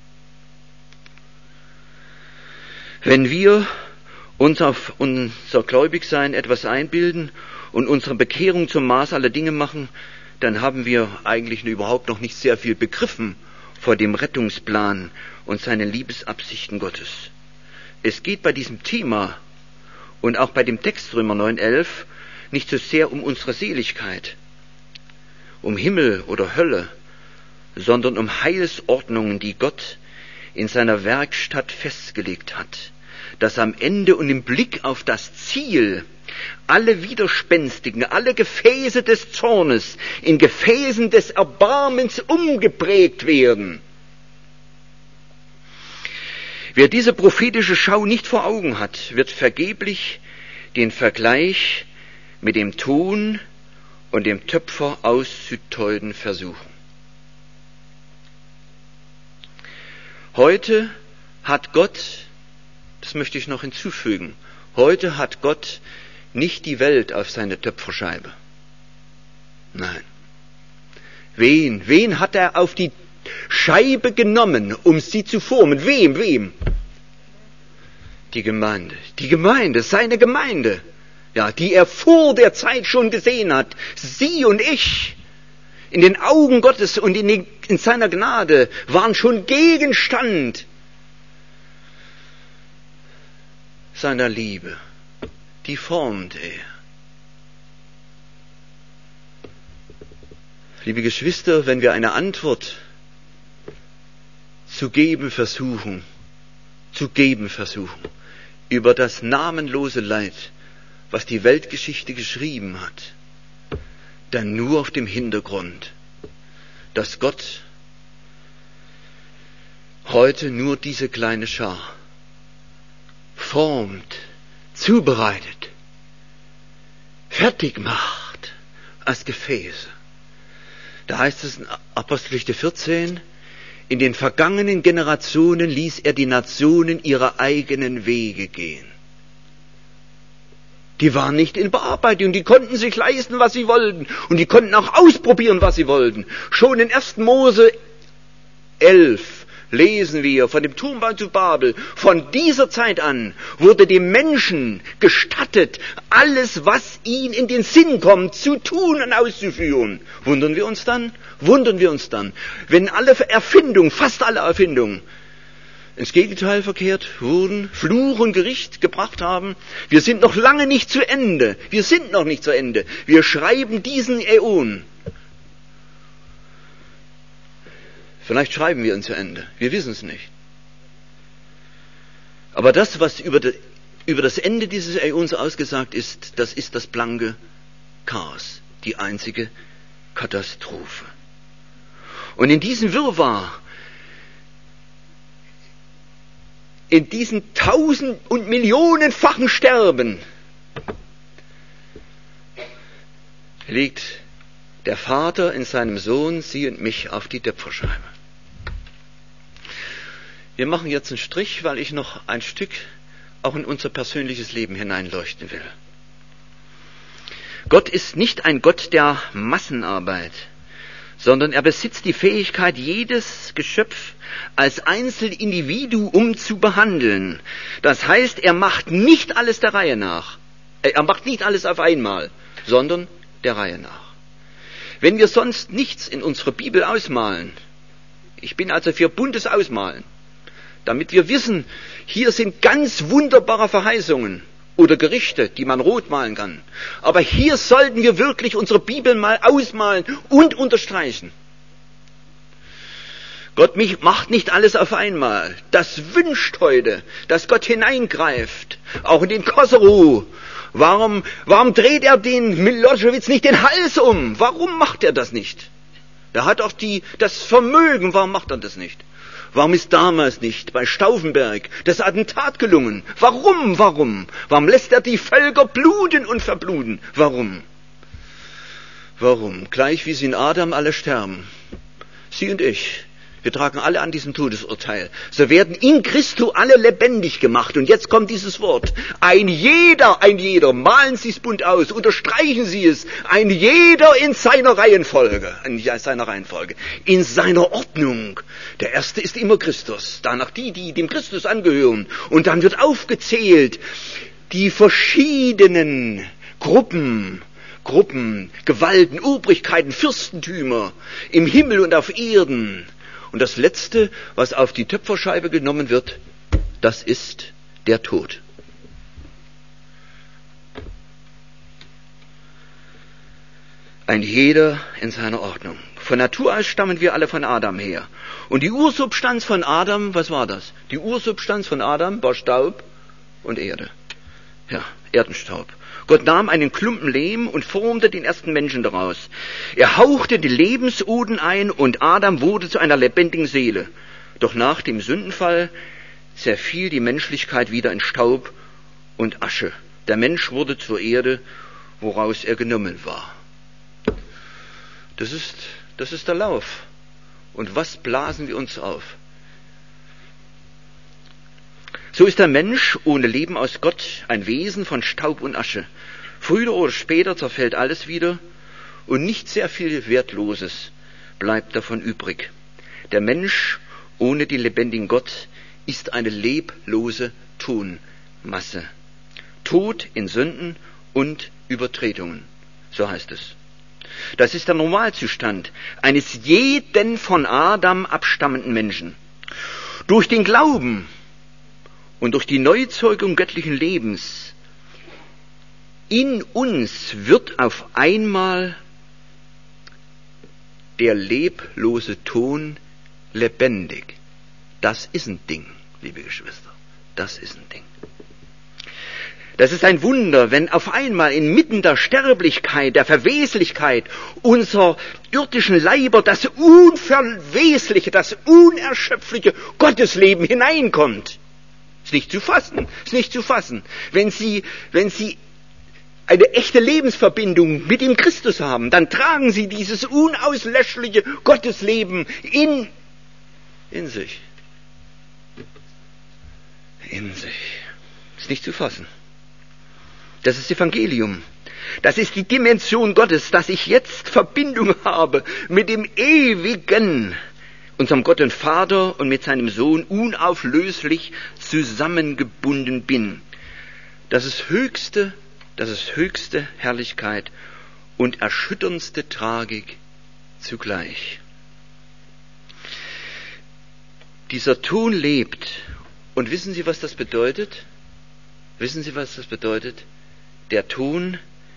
Wenn wir uns auf unser Gläubigsein etwas einbilden und unsere Bekehrung zum Maß aller Dinge machen, dann haben wir eigentlich überhaupt noch nicht sehr viel begriffen vor dem Rettungsplan und seinen Liebesabsichten Gottes. Es geht bei diesem Thema und auch bei dem Text Römer 9,11 nicht so sehr um unsere Seligkeit, um Himmel oder Hölle, sondern um Heilsordnungen, die Gott in seiner Werkstatt festgelegt hat, dass am Ende und im Blick auf das Ziel alle Widerspenstigen, alle Gefäße des Zornes in Gefäßen des Erbarmens umgeprägt werden. Wer diese prophetische Schau nicht vor Augen hat, wird vergeblich den Vergleich mit dem Ton und dem Töpfer auszudeuten versuchen. Heute hat Gott, das möchte ich noch hinzufügen, heute hat Gott nicht die Welt auf seine Töpferscheibe. Nein. Wen hat er auf die Scheibe genommen, um sie zu formen? Wem? Die Gemeinde, seine Gemeinde. Ja, die er vor der Zeit schon gesehen hat. Sie und ich, in den Augen Gottes und in seiner Gnade, waren schon Gegenstand seiner Liebe. Die formt er. Liebe Geschwister, wenn wir eine Antwort zu geben versuchen, über das namenlose Leid, was die Weltgeschichte geschrieben hat, dann nur auf dem Hintergrund, dass Gott heute nur diese kleine Schar formt, zubereitet, fertig macht als Gefäße. Da heißt es in Apostelgeschichte 14, in den vergangenen Generationen ließ er die Nationen ihre eigenen Wege gehen. Die waren nicht in Bearbeitung, die konnten sich leisten, was sie wollten. Und die konnten auch ausprobieren, was sie wollten. Schon in 1. Mose 11 lesen wir von dem Turmbau zu Babel. Von dieser Zeit an wurde dem Menschen gestattet, alles, was ihm in den Sinn kommt, zu tun und auszuführen. Wundern wir uns dann? Wenn alle Erfindungen, fast alle Erfindungen, ins Gegenteil verkehrt wurden, Fluch und Gericht gebracht haben. Wir sind noch lange nicht zu Ende. Wir schreiben diesen Äon. Vielleicht schreiben wir ihn zu Ende. Wir wissen es nicht. Aber das, was über das Ende dieses Äons ausgesagt ist, das ist das blanke Chaos. Die einzige Katastrophe. Und in diesem Wirrwarr, in diesen 1000- und millionenfachen Sterben legt der Vater in seinem Sohn sie und mich auf die Töpferscheibe. Wir machen jetzt einen Strich, weil ich noch ein Stück auch in unser persönliches Leben hineinleuchten will. Gott ist nicht ein Gott der Massenarbeit, sondern er besitzt die Fähigkeit, jedes Geschöpf als Einzelindividuum zu behandeln. Das heißt, er macht nicht alles der Reihe nach. Er macht nicht alles auf einmal, sondern der Reihe nach. Wenn wir sonst nichts in unserer Bibel ausmalen, ich bin also für buntes Ausmalen, damit wir wissen, hier sind ganz wunderbare Verheißungen oder Gerichte, die man rot malen kann. Aber hier sollten wir wirklich unsere Bibel mal ausmalen und unterstreichen. Gott macht nicht alles auf einmal. Das wünscht heute, dass Gott hineingreift, auch in den Kosovo. Warum dreht er den Milosevic nicht den Hals um? Warum macht er das nicht? Er hat auch das Vermögen, warum macht er das nicht? Warum ist damals nicht bei Stauffenberg das Attentat gelungen? Warum? Warum lässt er die Völker bluten und verbluten? Warum? Gleich wie sie in Adam alle sterben. Sie und ich. Wir tragen alle an diesem Todesurteil. So werden in Christo alle lebendig gemacht. Und jetzt kommt dieses Wort. Ein jeder, malen Sie es bunt aus, unterstreichen Sie es. Ein jeder in seiner Reihenfolge, in seiner Ordnung. Der erste ist immer Christus. Danach die dem Christus angehören. Und dann wird aufgezählt, die verschiedenen Gruppen, Gewalten, Obrigkeiten, Fürstentümer im Himmel und auf Erden. Und das Letzte, was auf die Töpferscheibe genommen wird, das ist der Tod. Ein jeder in seiner Ordnung. Von Natur aus stammen wir alle von Adam her. Und die Ursubstanz von Adam, was war das? Die Ursubstanz von Adam war Staub und Erde. Ja, Erdenstaub. Gott nahm einen Klumpen Lehm und formte den ersten Menschen daraus. Er hauchte die Lebensoden ein und Adam wurde zu einer lebendigen Seele. Doch nach dem Sündenfall zerfiel die Menschlichkeit wieder in Staub und Asche. Der Mensch wurde zur Erde, woraus er genommen war. Das ist der Lauf. Und was blasen wir uns auf? So ist der Mensch ohne Leben aus Gott ein Wesen von Staub und Asche. Früher oder später zerfällt alles wieder und nicht sehr viel Wertloses bleibt davon übrig. Der Mensch ohne den lebendigen Gott ist eine leblose Tonmasse. Tot in Sünden und Übertretungen, so heißt es. Das ist der Normalzustand eines jeden von Adam abstammenden Menschen. Durch den Glauben und durch die Neuzeugung göttlichen Lebens in uns wird auf einmal der leblose Ton lebendig. Das ist ein Ding, liebe Geschwister. Das ist ein Ding. Das ist ein Wunder, wenn auf einmal inmitten der Sterblichkeit, der Verweslichkeit unserer irdischen Leiber das unverwesliche, das unerschöpfliche Gottesleben hineinkommt. Ist nicht zu fassen. Wenn Sie eine echte Lebensverbindung mit dem Christus haben, dann tragen Sie dieses unauslöschliche Gottesleben in sich. In sich. Ist nicht zu fassen. Das ist Evangelium. Das ist die Dimension Gottes, dass ich jetzt Verbindung habe mit dem Ewigen, unserem Gott und Vater, und mit seinem Sohn unauflöslich zusammengebunden bin. Das ist höchste Herrlichkeit und erschütterndste Tragik zugleich. Dieser Ton lebt. Und wissen Sie, was das bedeutet? Der Ton,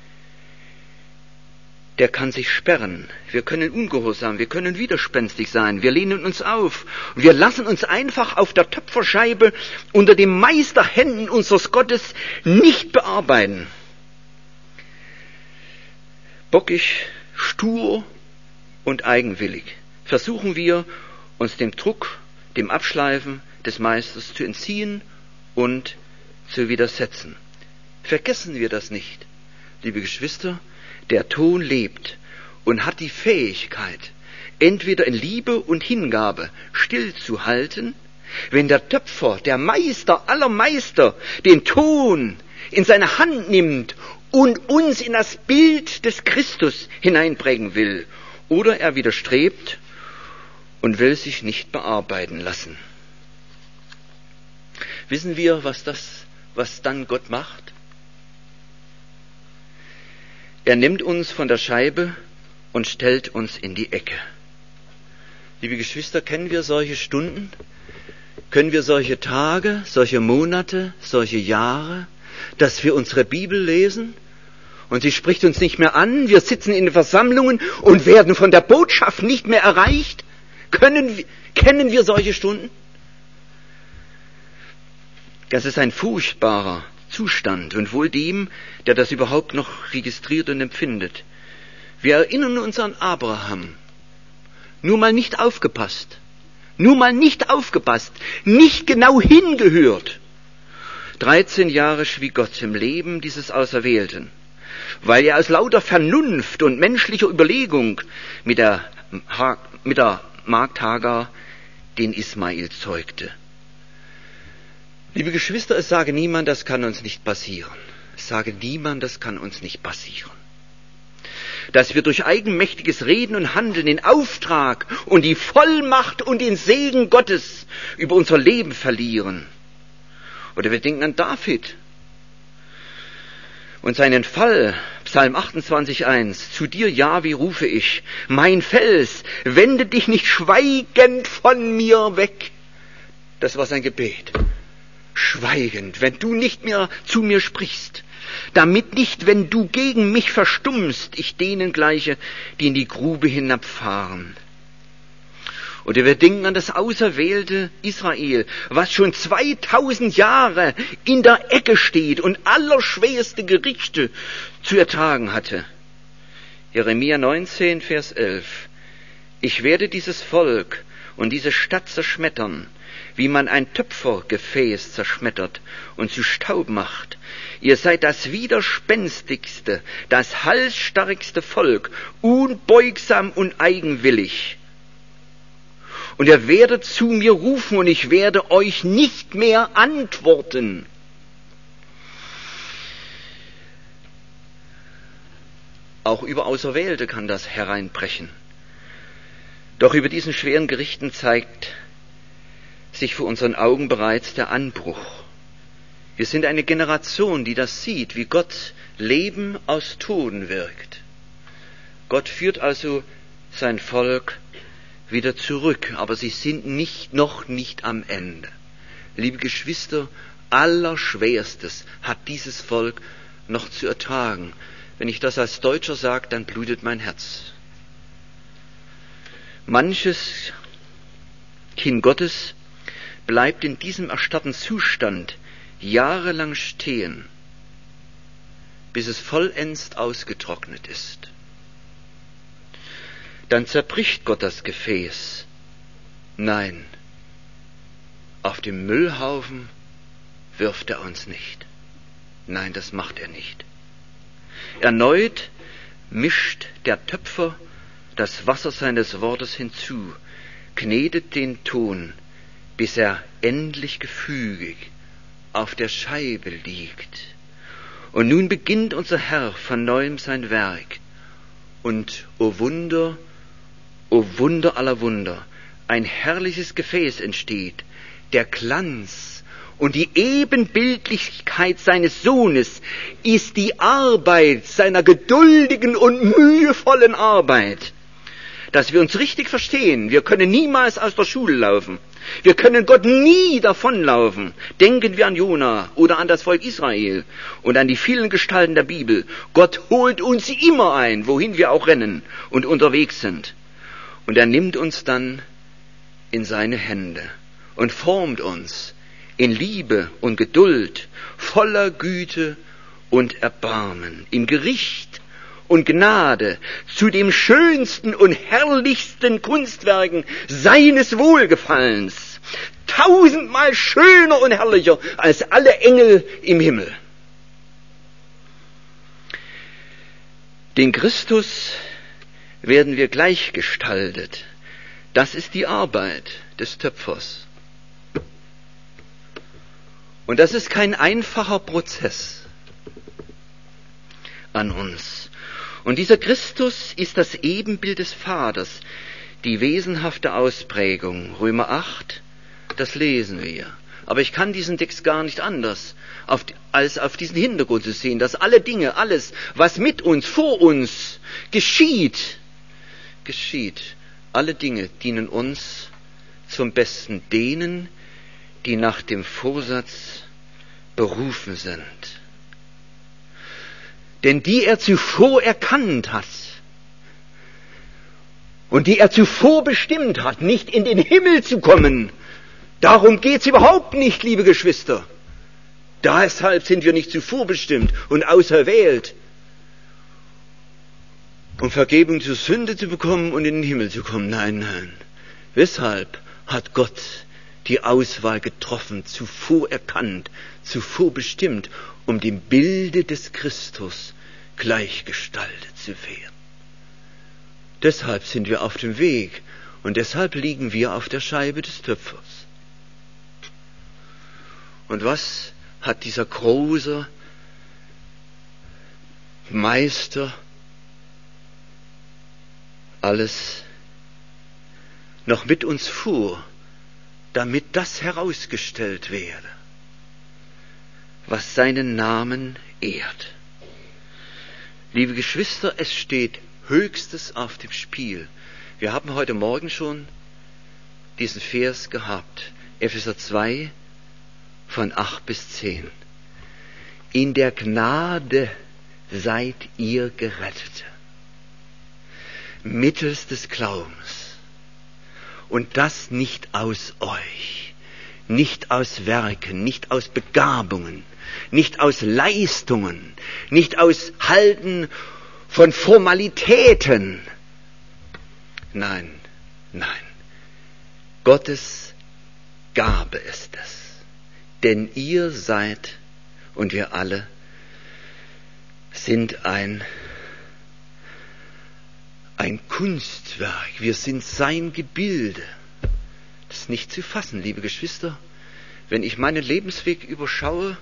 der kann sich sperren. Wir können ungehorsam, wir können widerspenstig sein. Wir lehnen uns auf. Wir lassen uns einfach auf der Töpferscheibe unter den Meisterhänden unseres Gottes nicht bearbeiten. Bockig, stur und eigenwillig versuchen wir, uns dem Druck, dem Abschleifen des Meisters zu entziehen und zu widersetzen. Vergessen wir das nicht, liebe Geschwister. Der Ton lebt und hat die Fähigkeit, entweder in Liebe und Hingabe stillzuhalten, wenn der Töpfer, der Meister aller Meister, den Ton in seine Hand nimmt und uns in das Bild des Christus hineinprägen will, oder er widerstrebt und will sich nicht bearbeiten lassen. Wissen wir, was dann Gott macht? Er nimmt uns von der Scheibe und stellt uns in die Ecke. Liebe Geschwister, kennen wir solche Stunden? Können wir solche Tage, solche Monate, solche Jahre, dass wir unsere Bibel lesen und sie spricht uns nicht mehr an, wir sitzen in den Versammlungen und werden von der Botschaft nicht mehr erreicht? Kennen wir solche Stunden? Das ist ein furchtbarer Zustand und wohl dem, der das überhaupt noch registriert und empfindet. Wir erinnern uns an Abraham. Nur mal nicht aufgepasst, nicht genau hingehört. 13 Jahre schwieg Gott im Leben dieses Auserwählten, weil er aus lauter Vernunft und menschlicher Überlegung mit der Magd Hagar den Ismael zeugte. Liebe Geschwister, es sage niemand, das kann uns nicht passieren. Dass wir durch eigenmächtiges Reden und Handeln den Auftrag und die Vollmacht und den Segen Gottes über unser Leben verlieren. Oder wir denken an David und seinen Fall, Psalm 28,1, zu dir, Jahwe, rufe ich, mein Fels, wende dich nicht schweigend von mir weg. Das war sein Gebet. Schweigend, wenn du nicht mehr zu mir sprichst, damit nicht, wenn du gegen mich verstummst, ich denen gleiche, die in die Grube hinabfahren. Oder wir denken an das auserwählte Israel, was schon 2000 Jahre in der Ecke steht und allerschwerste Gerichte zu ertragen hatte. Jeremia 19, Vers 11. Ich werde dieses Volk und diese Stadt zerschmettern, wie man ein Töpfergefäß zerschmettert und zu Staub macht. Ihr seid das widerspenstigste, das halsstarrigste Volk, unbeugsam und eigenwillig. Und ihr werdet zu mir rufen und ich werde euch nicht mehr antworten. Auch über Auserwählte kann das hereinbrechen. Doch über diesen schweren Gerichten zeigt sich vor unseren Augen bereits der Anbruch. Wir sind eine Generation, die das sieht, wie Gott Leben aus Toten wirkt. Gott führt also sein Volk wieder zurück, aber sie sind noch nicht am Ende. Liebe Geschwister, Allerschwerstes hat dieses Volk noch zu ertragen. Wenn ich das als Deutscher sage, dann blutet mein Herz. Manches Kind Gottes bleibt in diesem erstarrten Zustand jahrelang stehen, bis es vollends ausgetrocknet ist. Dann zerbricht Gott das Gefäß. Nein, auf dem Müllhaufen wirft er uns nicht. Nein, das macht er nicht. Erneut mischt der Töpfer das Wasser seines Wortes hinzu, knetet den Ton, bis er endlich gefügig auf der Scheibe liegt. Und nun beginnt unser Herr von neuem sein Werk. Und o Wunder aller Wunder, ein herrliches Gefäß entsteht, der Glanz und die Ebenbildlichkeit seines Sohnes ist die Arbeit seiner geduldigen und mühevollen Arbeit. Dass wir uns richtig verstehen, wir können niemals aus der Schule laufen. Wir können Gott nie davonlaufen. Denken wir an Jona oder an das Volk Israel und an die vielen Gestalten der Bibel. Gott holt uns immer ein, wohin wir auch rennen und unterwegs sind. Und er nimmt uns dann in seine Hände und formt uns in Liebe und Geduld, voller Güte und Erbarmen, im Gericht und Gnade, zu dem schönsten und herrlichsten Kunstwerken seines Wohlgefallens, 1000-mal schöner und herrlicher als alle Engel im Himmel. Den Christus werden wir gleichgestaltet. Das ist die Arbeit des Töpfers. Und das ist kein einfacher Prozess an uns. Und dieser Christus ist das Ebenbild des Vaters, die wesenhafte Ausprägung. Römer 8, das lesen wir. Aber ich kann diesen Text gar nicht anders, als auf diesen Hintergrund zu sehen, dass alle Dinge, alles, was mit uns, vor uns geschieht. Alle Dinge dienen uns zum Besten, denen, die nach dem Vorsatz berufen sind. Denn die er zuvor erkannt hat und die er zuvor bestimmt hat, nicht in den Himmel zu kommen, darum geht's überhaupt nicht, liebe Geschwister. Deshalb sind wir nicht zuvor bestimmt und auserwählt, um Vergebung zur Sünde zu bekommen und in den Himmel zu kommen. Nein. Weshalb hat Gott die Auswahl getroffen, zuvor erkannt, zuvor bestimmt, um dem Bilde des Christus gleichgestaltet zu werden? Deshalb sind wir auf dem Weg und deshalb liegen wir auf der Scheibe des Töpfers. Und was hat dieser große Meister alles noch mit uns vor, damit das herausgestellt werde, was seinen Namen ehrt? Liebe Geschwister, es steht Höchstes auf dem Spiel. Wir haben heute Morgen schon diesen Vers gehabt, Epheser 2, von 8 bis 10. In der Gnade seid ihr gerettet, mittels des Glaubens. Und das nicht aus euch, nicht aus Werken, nicht aus Begabungen, nicht aus Leistungen, nicht aus Halten von Formalitäten. Nein. Gottes Gabe ist es. Denn ihr seid und wir alle sind ein Kunstwerk. Wir sind sein Gebilde. Das ist nicht zu fassen, liebe Geschwister. Wenn ich meinen Lebensweg überschaue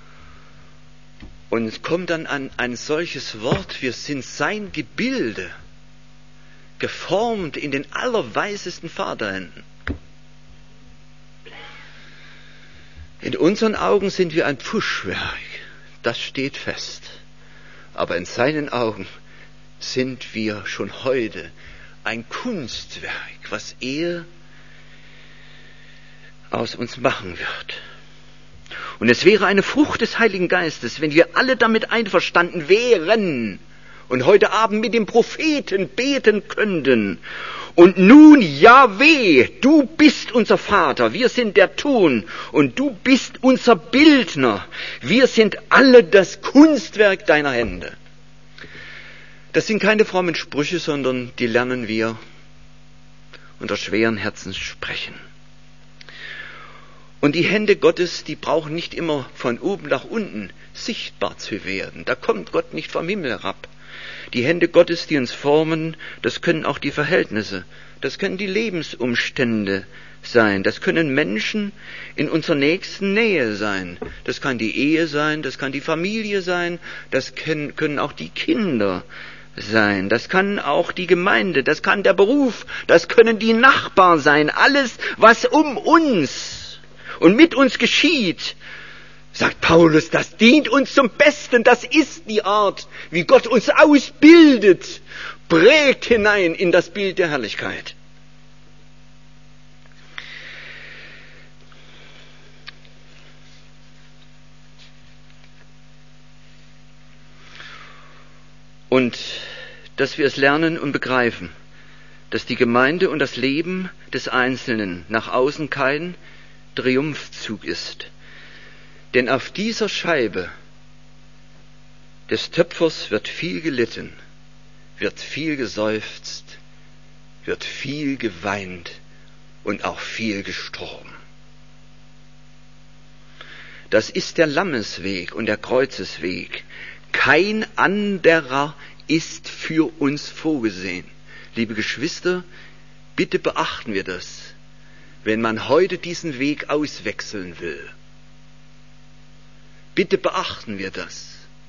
und es kommt dann an ein solches Wort, wir sind sein Gebilde, geformt in den allerweisesten Vaterhänden. In unseren Augen sind wir ein Pfuschwerk, das steht fest. Aber in seinen Augen sind wir schon heute ein Kunstwerk, was er aus uns machen wird. Und es wäre eine Frucht des Heiligen Geistes, wenn wir alle damit einverstanden wären und heute Abend mit dem Propheten beten könnten. Und nun, Jahweh, du bist unser Vater, wir sind der Ton und du bist unser Bildner. Wir sind alle das Kunstwerk deiner Hände. Das sind keine frommen Sprüche, sondern die lernen wir unter schweren Herzens sprechen. Und die Hände Gottes, die brauchen nicht immer von oben nach unten sichtbar zu werden. Da kommt Gott nicht vom Himmel herab Die Hände Gottes, die uns formen, das können auch die Verhältnisse, das können die Lebensumstände sein, das können Menschen in unserer nächsten Nähe sein, das kann die Ehe sein, das kann die Familie sein, das können auch die Kinder sein, das kann auch die Gemeinde, das kann der Beruf, das können die Nachbarn sein, alles, was um uns und mit uns geschieht, sagt Paulus, das dient uns zum Besten, das ist die Art, wie Gott uns ausbildet, prägt hinein in das Bild der Herrlichkeit. Und dass wir es lernen und begreifen, dass die Gemeinde und das Leben des Einzelnen nach außen kein Triumphzug ist. Denn auf dieser Scheibe des Töpfers wird viel gelitten, wird viel geseufzt, wird viel geweint und auch viel gestorben. Das ist der Lammesweg und der Kreuzesweg. Kein anderer ist für uns vorgesehen. Liebe Geschwister, bitte beachten wir das, wenn man heute diesen Weg auswechseln will. Bitte beachten wir das.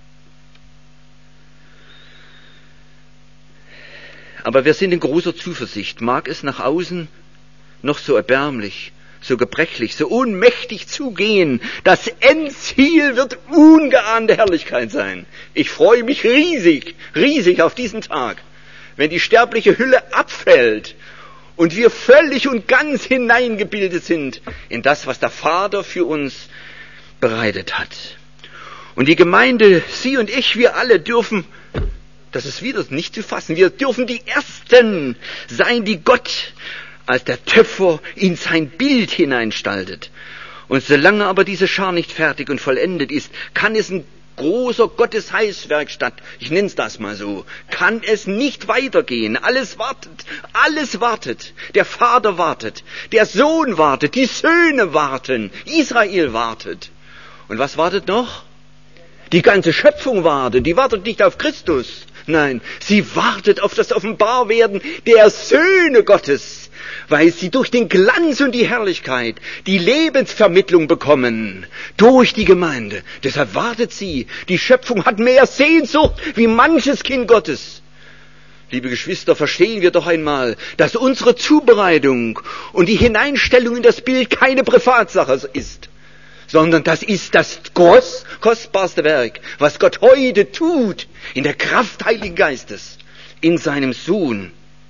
Aber wir sind in großer Zuversicht. Mag es nach außen noch so erbärmlich, so gebrechlich, so ohnmächtig zugehen, das Endziel wird ungeahnte Herrlichkeit sein. Ich freue mich riesig, riesig auf diesen Tag, wenn die sterbliche Hülle abfällt und wir völlig und ganz hineingebildet sind in das, was der Vater für uns bereitet hat. Und die Gemeinde, Sie und ich, wir alle dürfen, das ist wieder nicht zu fassen, wir dürfen die Ersten sein, die Gott als der Töpfer in sein Bild hineinstaltet. Und solange aber diese Schar nicht fertig und vollendet ist, kann es ein großer Gottesheilswerk statt, ich nenne es das mal so, kann es nicht weitergehen. Alles wartet. Der Vater wartet, der Sohn wartet, die Söhne warten, Israel wartet. Und was wartet noch? Die ganze Schöpfung wartet, die wartet nicht auf Christus. Nein, sie wartet auf das Offenbarwerden der Söhne Gottes, weil sie durch den Glanz und die Herrlichkeit die Lebensvermittlung bekommen durch die Gemeinde. Deshalb wartet sie. Die Schöpfung hat mehr Sehnsucht wie manches Kind Gottes. Liebe Geschwister, verstehen wir doch einmal, dass unsere Zubereitung und die Hineinstellung in das Bild keine Privatsache ist, sondern das ist das kostbarste Werk, was Gott heute tut, in der Kraft Heiligen Geistes, in seinem Sohn.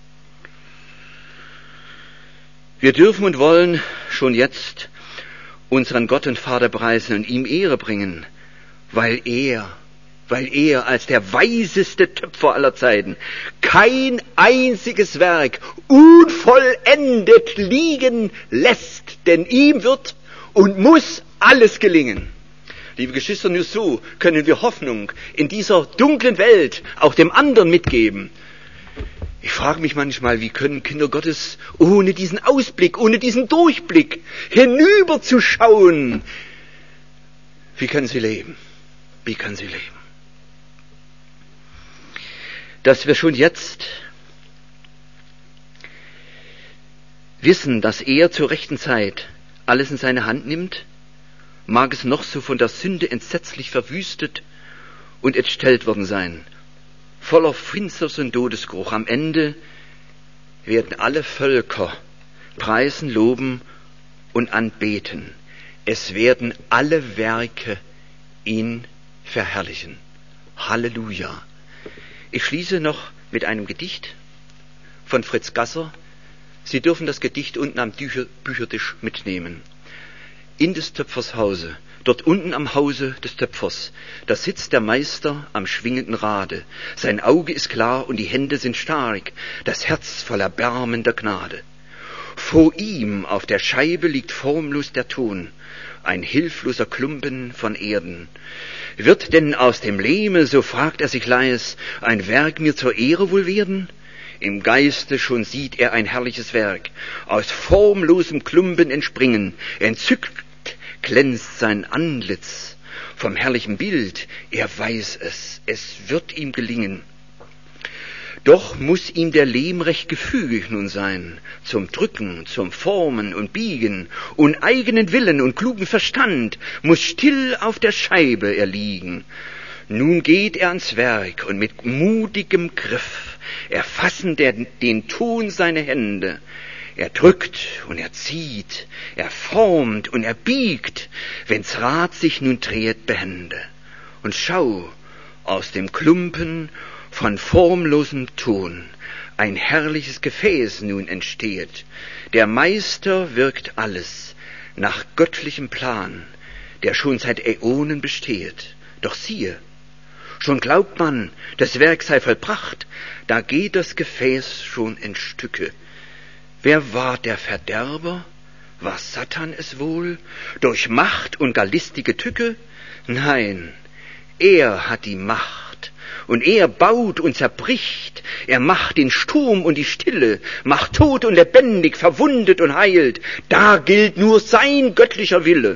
Wir dürfen und wollen schon jetzt unseren Gott und Vater preisen und ihm Ehre bringen, weil er als der weiseste Töpfer aller Zeiten kein einziges Werk unvollendet liegen lässt, denn ihm wird und muss alles gelingen. Liebe Geschwister, nur so können wir Hoffnung in dieser dunklen Welt auch dem anderen mitgeben. Ich frage mich manchmal, wie können Kinder Gottes ohne diesen Ausblick, ohne diesen Durchblick hinüberzuschauen, wie können sie leben? Wie können sie leben? Dass wir schon jetzt wissen, dass er zur rechten Zeit alles in seine Hand nimmt, mag es noch so von der Sünde entsetzlich verwüstet und entstellt worden sein, voller Finsters und Todesgeruch. Am Ende werden alle Völker preisen, loben und anbeten. Es werden alle Werke ihn verherrlichen. Halleluja. Ich schließe noch mit einem Gedicht von Fritz Gasser. Sie dürfen das Gedicht unten am Büchertisch mitnehmen. In des Töpfers Hause, dort unten am Hause des Töpfers, da sitzt der Meister am schwingenden Rade. Sein Auge ist klar und die Hände sind stark, das Herz voll erbärmender Gnade. Vor ihm auf der Scheibe liegt formlos der Ton, ein hilfloser Klumpen von Erden. Wird denn aus dem Lehme, so fragt er sich leis, ein Werk mir zur Ehre wohl werden? Im Geiste schon sieht er ein herrliches Werk, aus formlosem Klumpen entspringen, entzückt glänzt sein Antlitz vom herrlichen Bild, er weiß es, es wird ihm gelingen. Doch muß ihm der Lehm recht gefügig nun sein, zum Drücken, zum Formen und Biegen, und eigenen Willen und klugen Verstand muß still auf der Scheibe er liegen. Nun geht er ans Werk und mit mutigem Griff erfassen den Ton seine Hände. Er drückt und er zieht, er formt und er biegt, wenn's Rad sich nun dreht behende. Und schau, aus dem Klumpen von formlosem Ton ein herrliches Gefäß nun entsteht. Der Meister wirkt alles nach göttlichem Plan, der schon seit Äonen besteht. Doch siehe, schon glaubt man, das Werk sei vollbracht, da geht das Gefäß schon in Stücke. Wer war der Verderber? War Satan es wohl? Durch Macht und gar listige Tücke? Nein, er hat die Macht, und er baut und zerbricht. Er macht den Sturm und die Stille, macht tot und lebendig, verwundet und heilt. Da gilt nur sein göttlicher Wille.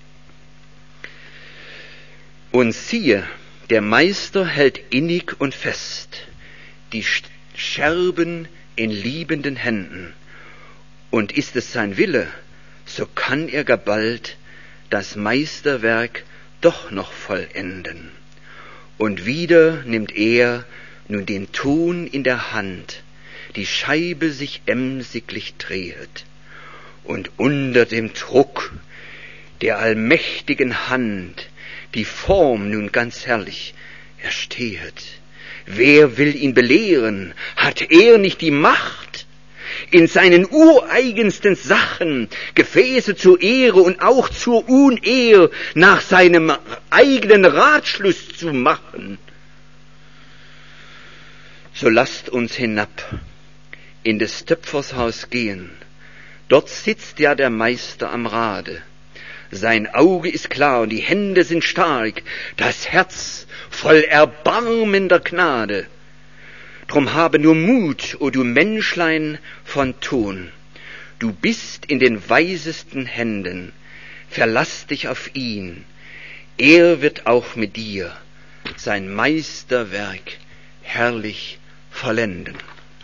Und siehe, der Meister hält innig und fest die Scherben in liebenden Händen. Und ist es sein Wille, so kann er gar bald das Meisterwerk doch noch vollenden. Und wieder nimmt er nun den Ton in der Hand, die Scheibe sich emsiglich drehet, und unter dem Druck der allmächtigen Hand die Form nun ganz herrlich erstehet. Wer will ihn belehren? Hat er nicht die Macht, in seinen ureigensten Sachen Gefäße zur Ehre und auch zur Unehr nach seinem eigenen Ratschluss zu machen? So lasst uns hinab in des Töpfers Haus gehen. Dort sitzt ja der Meister am Rade. Sein Auge ist klar und die Hände sind stark, das Herz voll erbarmender Gnade. Drum habe nur Mut, o du Menschlein von Ton. Du bist in den weisesten Händen, verlass dich auf ihn. Er wird auch mit dir sein Meisterwerk herrlich vollenden.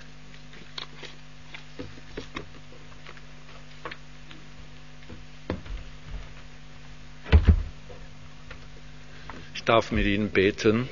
Ich darf mit Ihnen beten.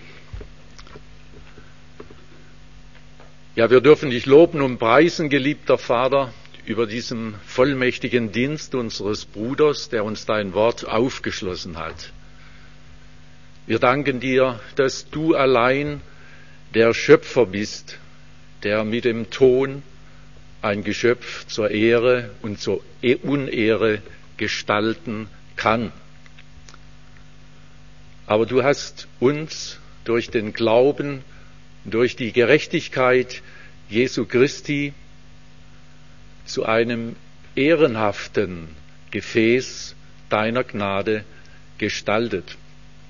Ja, wir dürfen dich loben und preisen, geliebter Vater, über diesen vollmächtigen Dienst unseres Bruders, der uns dein Wort aufgeschlossen hat. Wir danken dir, dass du allein der Schöpfer bist, der mit dem Ton ein Geschöpf zur Ehre und zur Unehre gestalten kann. Aber du hast uns durch den Glauben, durch die Gerechtigkeit Jesu Christi zu einem ehrenhaften Gefäß deiner Gnade gestaltet.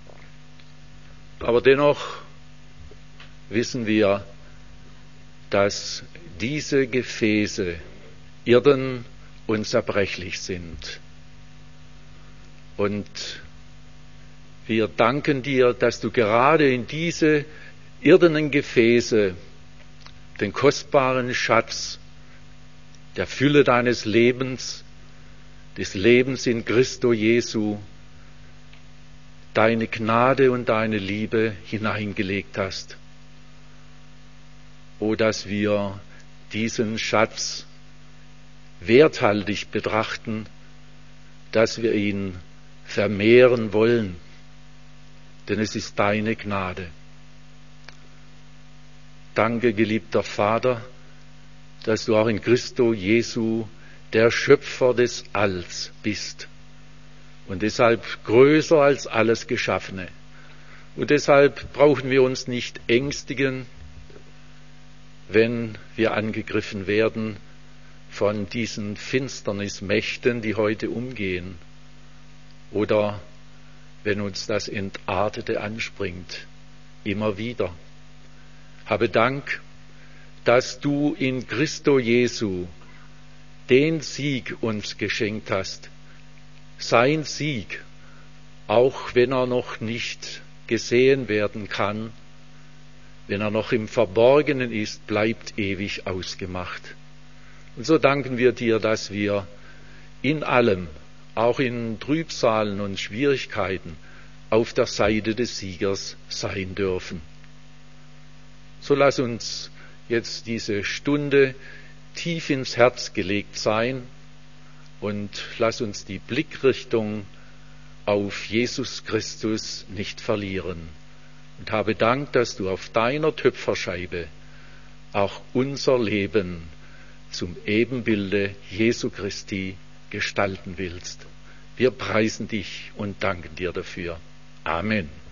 Aber dennoch wissen wir, dass diese Gefäße irden und zerbrechlich sind. Und wir danken dir, dass du gerade in diese irdenen Gefäße den kostbaren Schatz der Fülle deines Lebens, des Lebens in Christo Jesu, deine Gnade und deine Liebe hineingelegt hast. O, dass wir diesen Schatz werthaltig betrachten, dass wir ihn vermehren wollen, denn es ist deine Gnade. Danke, geliebter Vater, dass du auch in Christo Jesu der Schöpfer des Alls bist und deshalb größer als alles Geschaffene. Und deshalb brauchen wir uns nicht ängstigen, wenn wir angegriffen werden von diesen Finsternismächten, die heute umgehen, oder wenn uns das Entartete anspringt, immer wieder. Habe Dank, dass du in Christo Jesu den Sieg uns geschenkt hast. Sein Sieg, auch wenn er noch nicht gesehen werden kann, wenn er noch im Verborgenen ist, bleibt ewig ausgemacht. Und so danken wir dir, dass wir in allem, auch in Trübsalen und Schwierigkeiten, auf der Seite des Siegers sein dürfen. So lass uns jetzt diese Stunde tief ins Herz gelegt sein und lass uns die Blickrichtung auf Jesus Christus nicht verlieren. Und habe Dank, dass du auf deiner Töpferscheibe auch unser Leben zum Ebenbilde Jesu Christi gestalten willst. Wir preisen dich und danken dir dafür. Amen.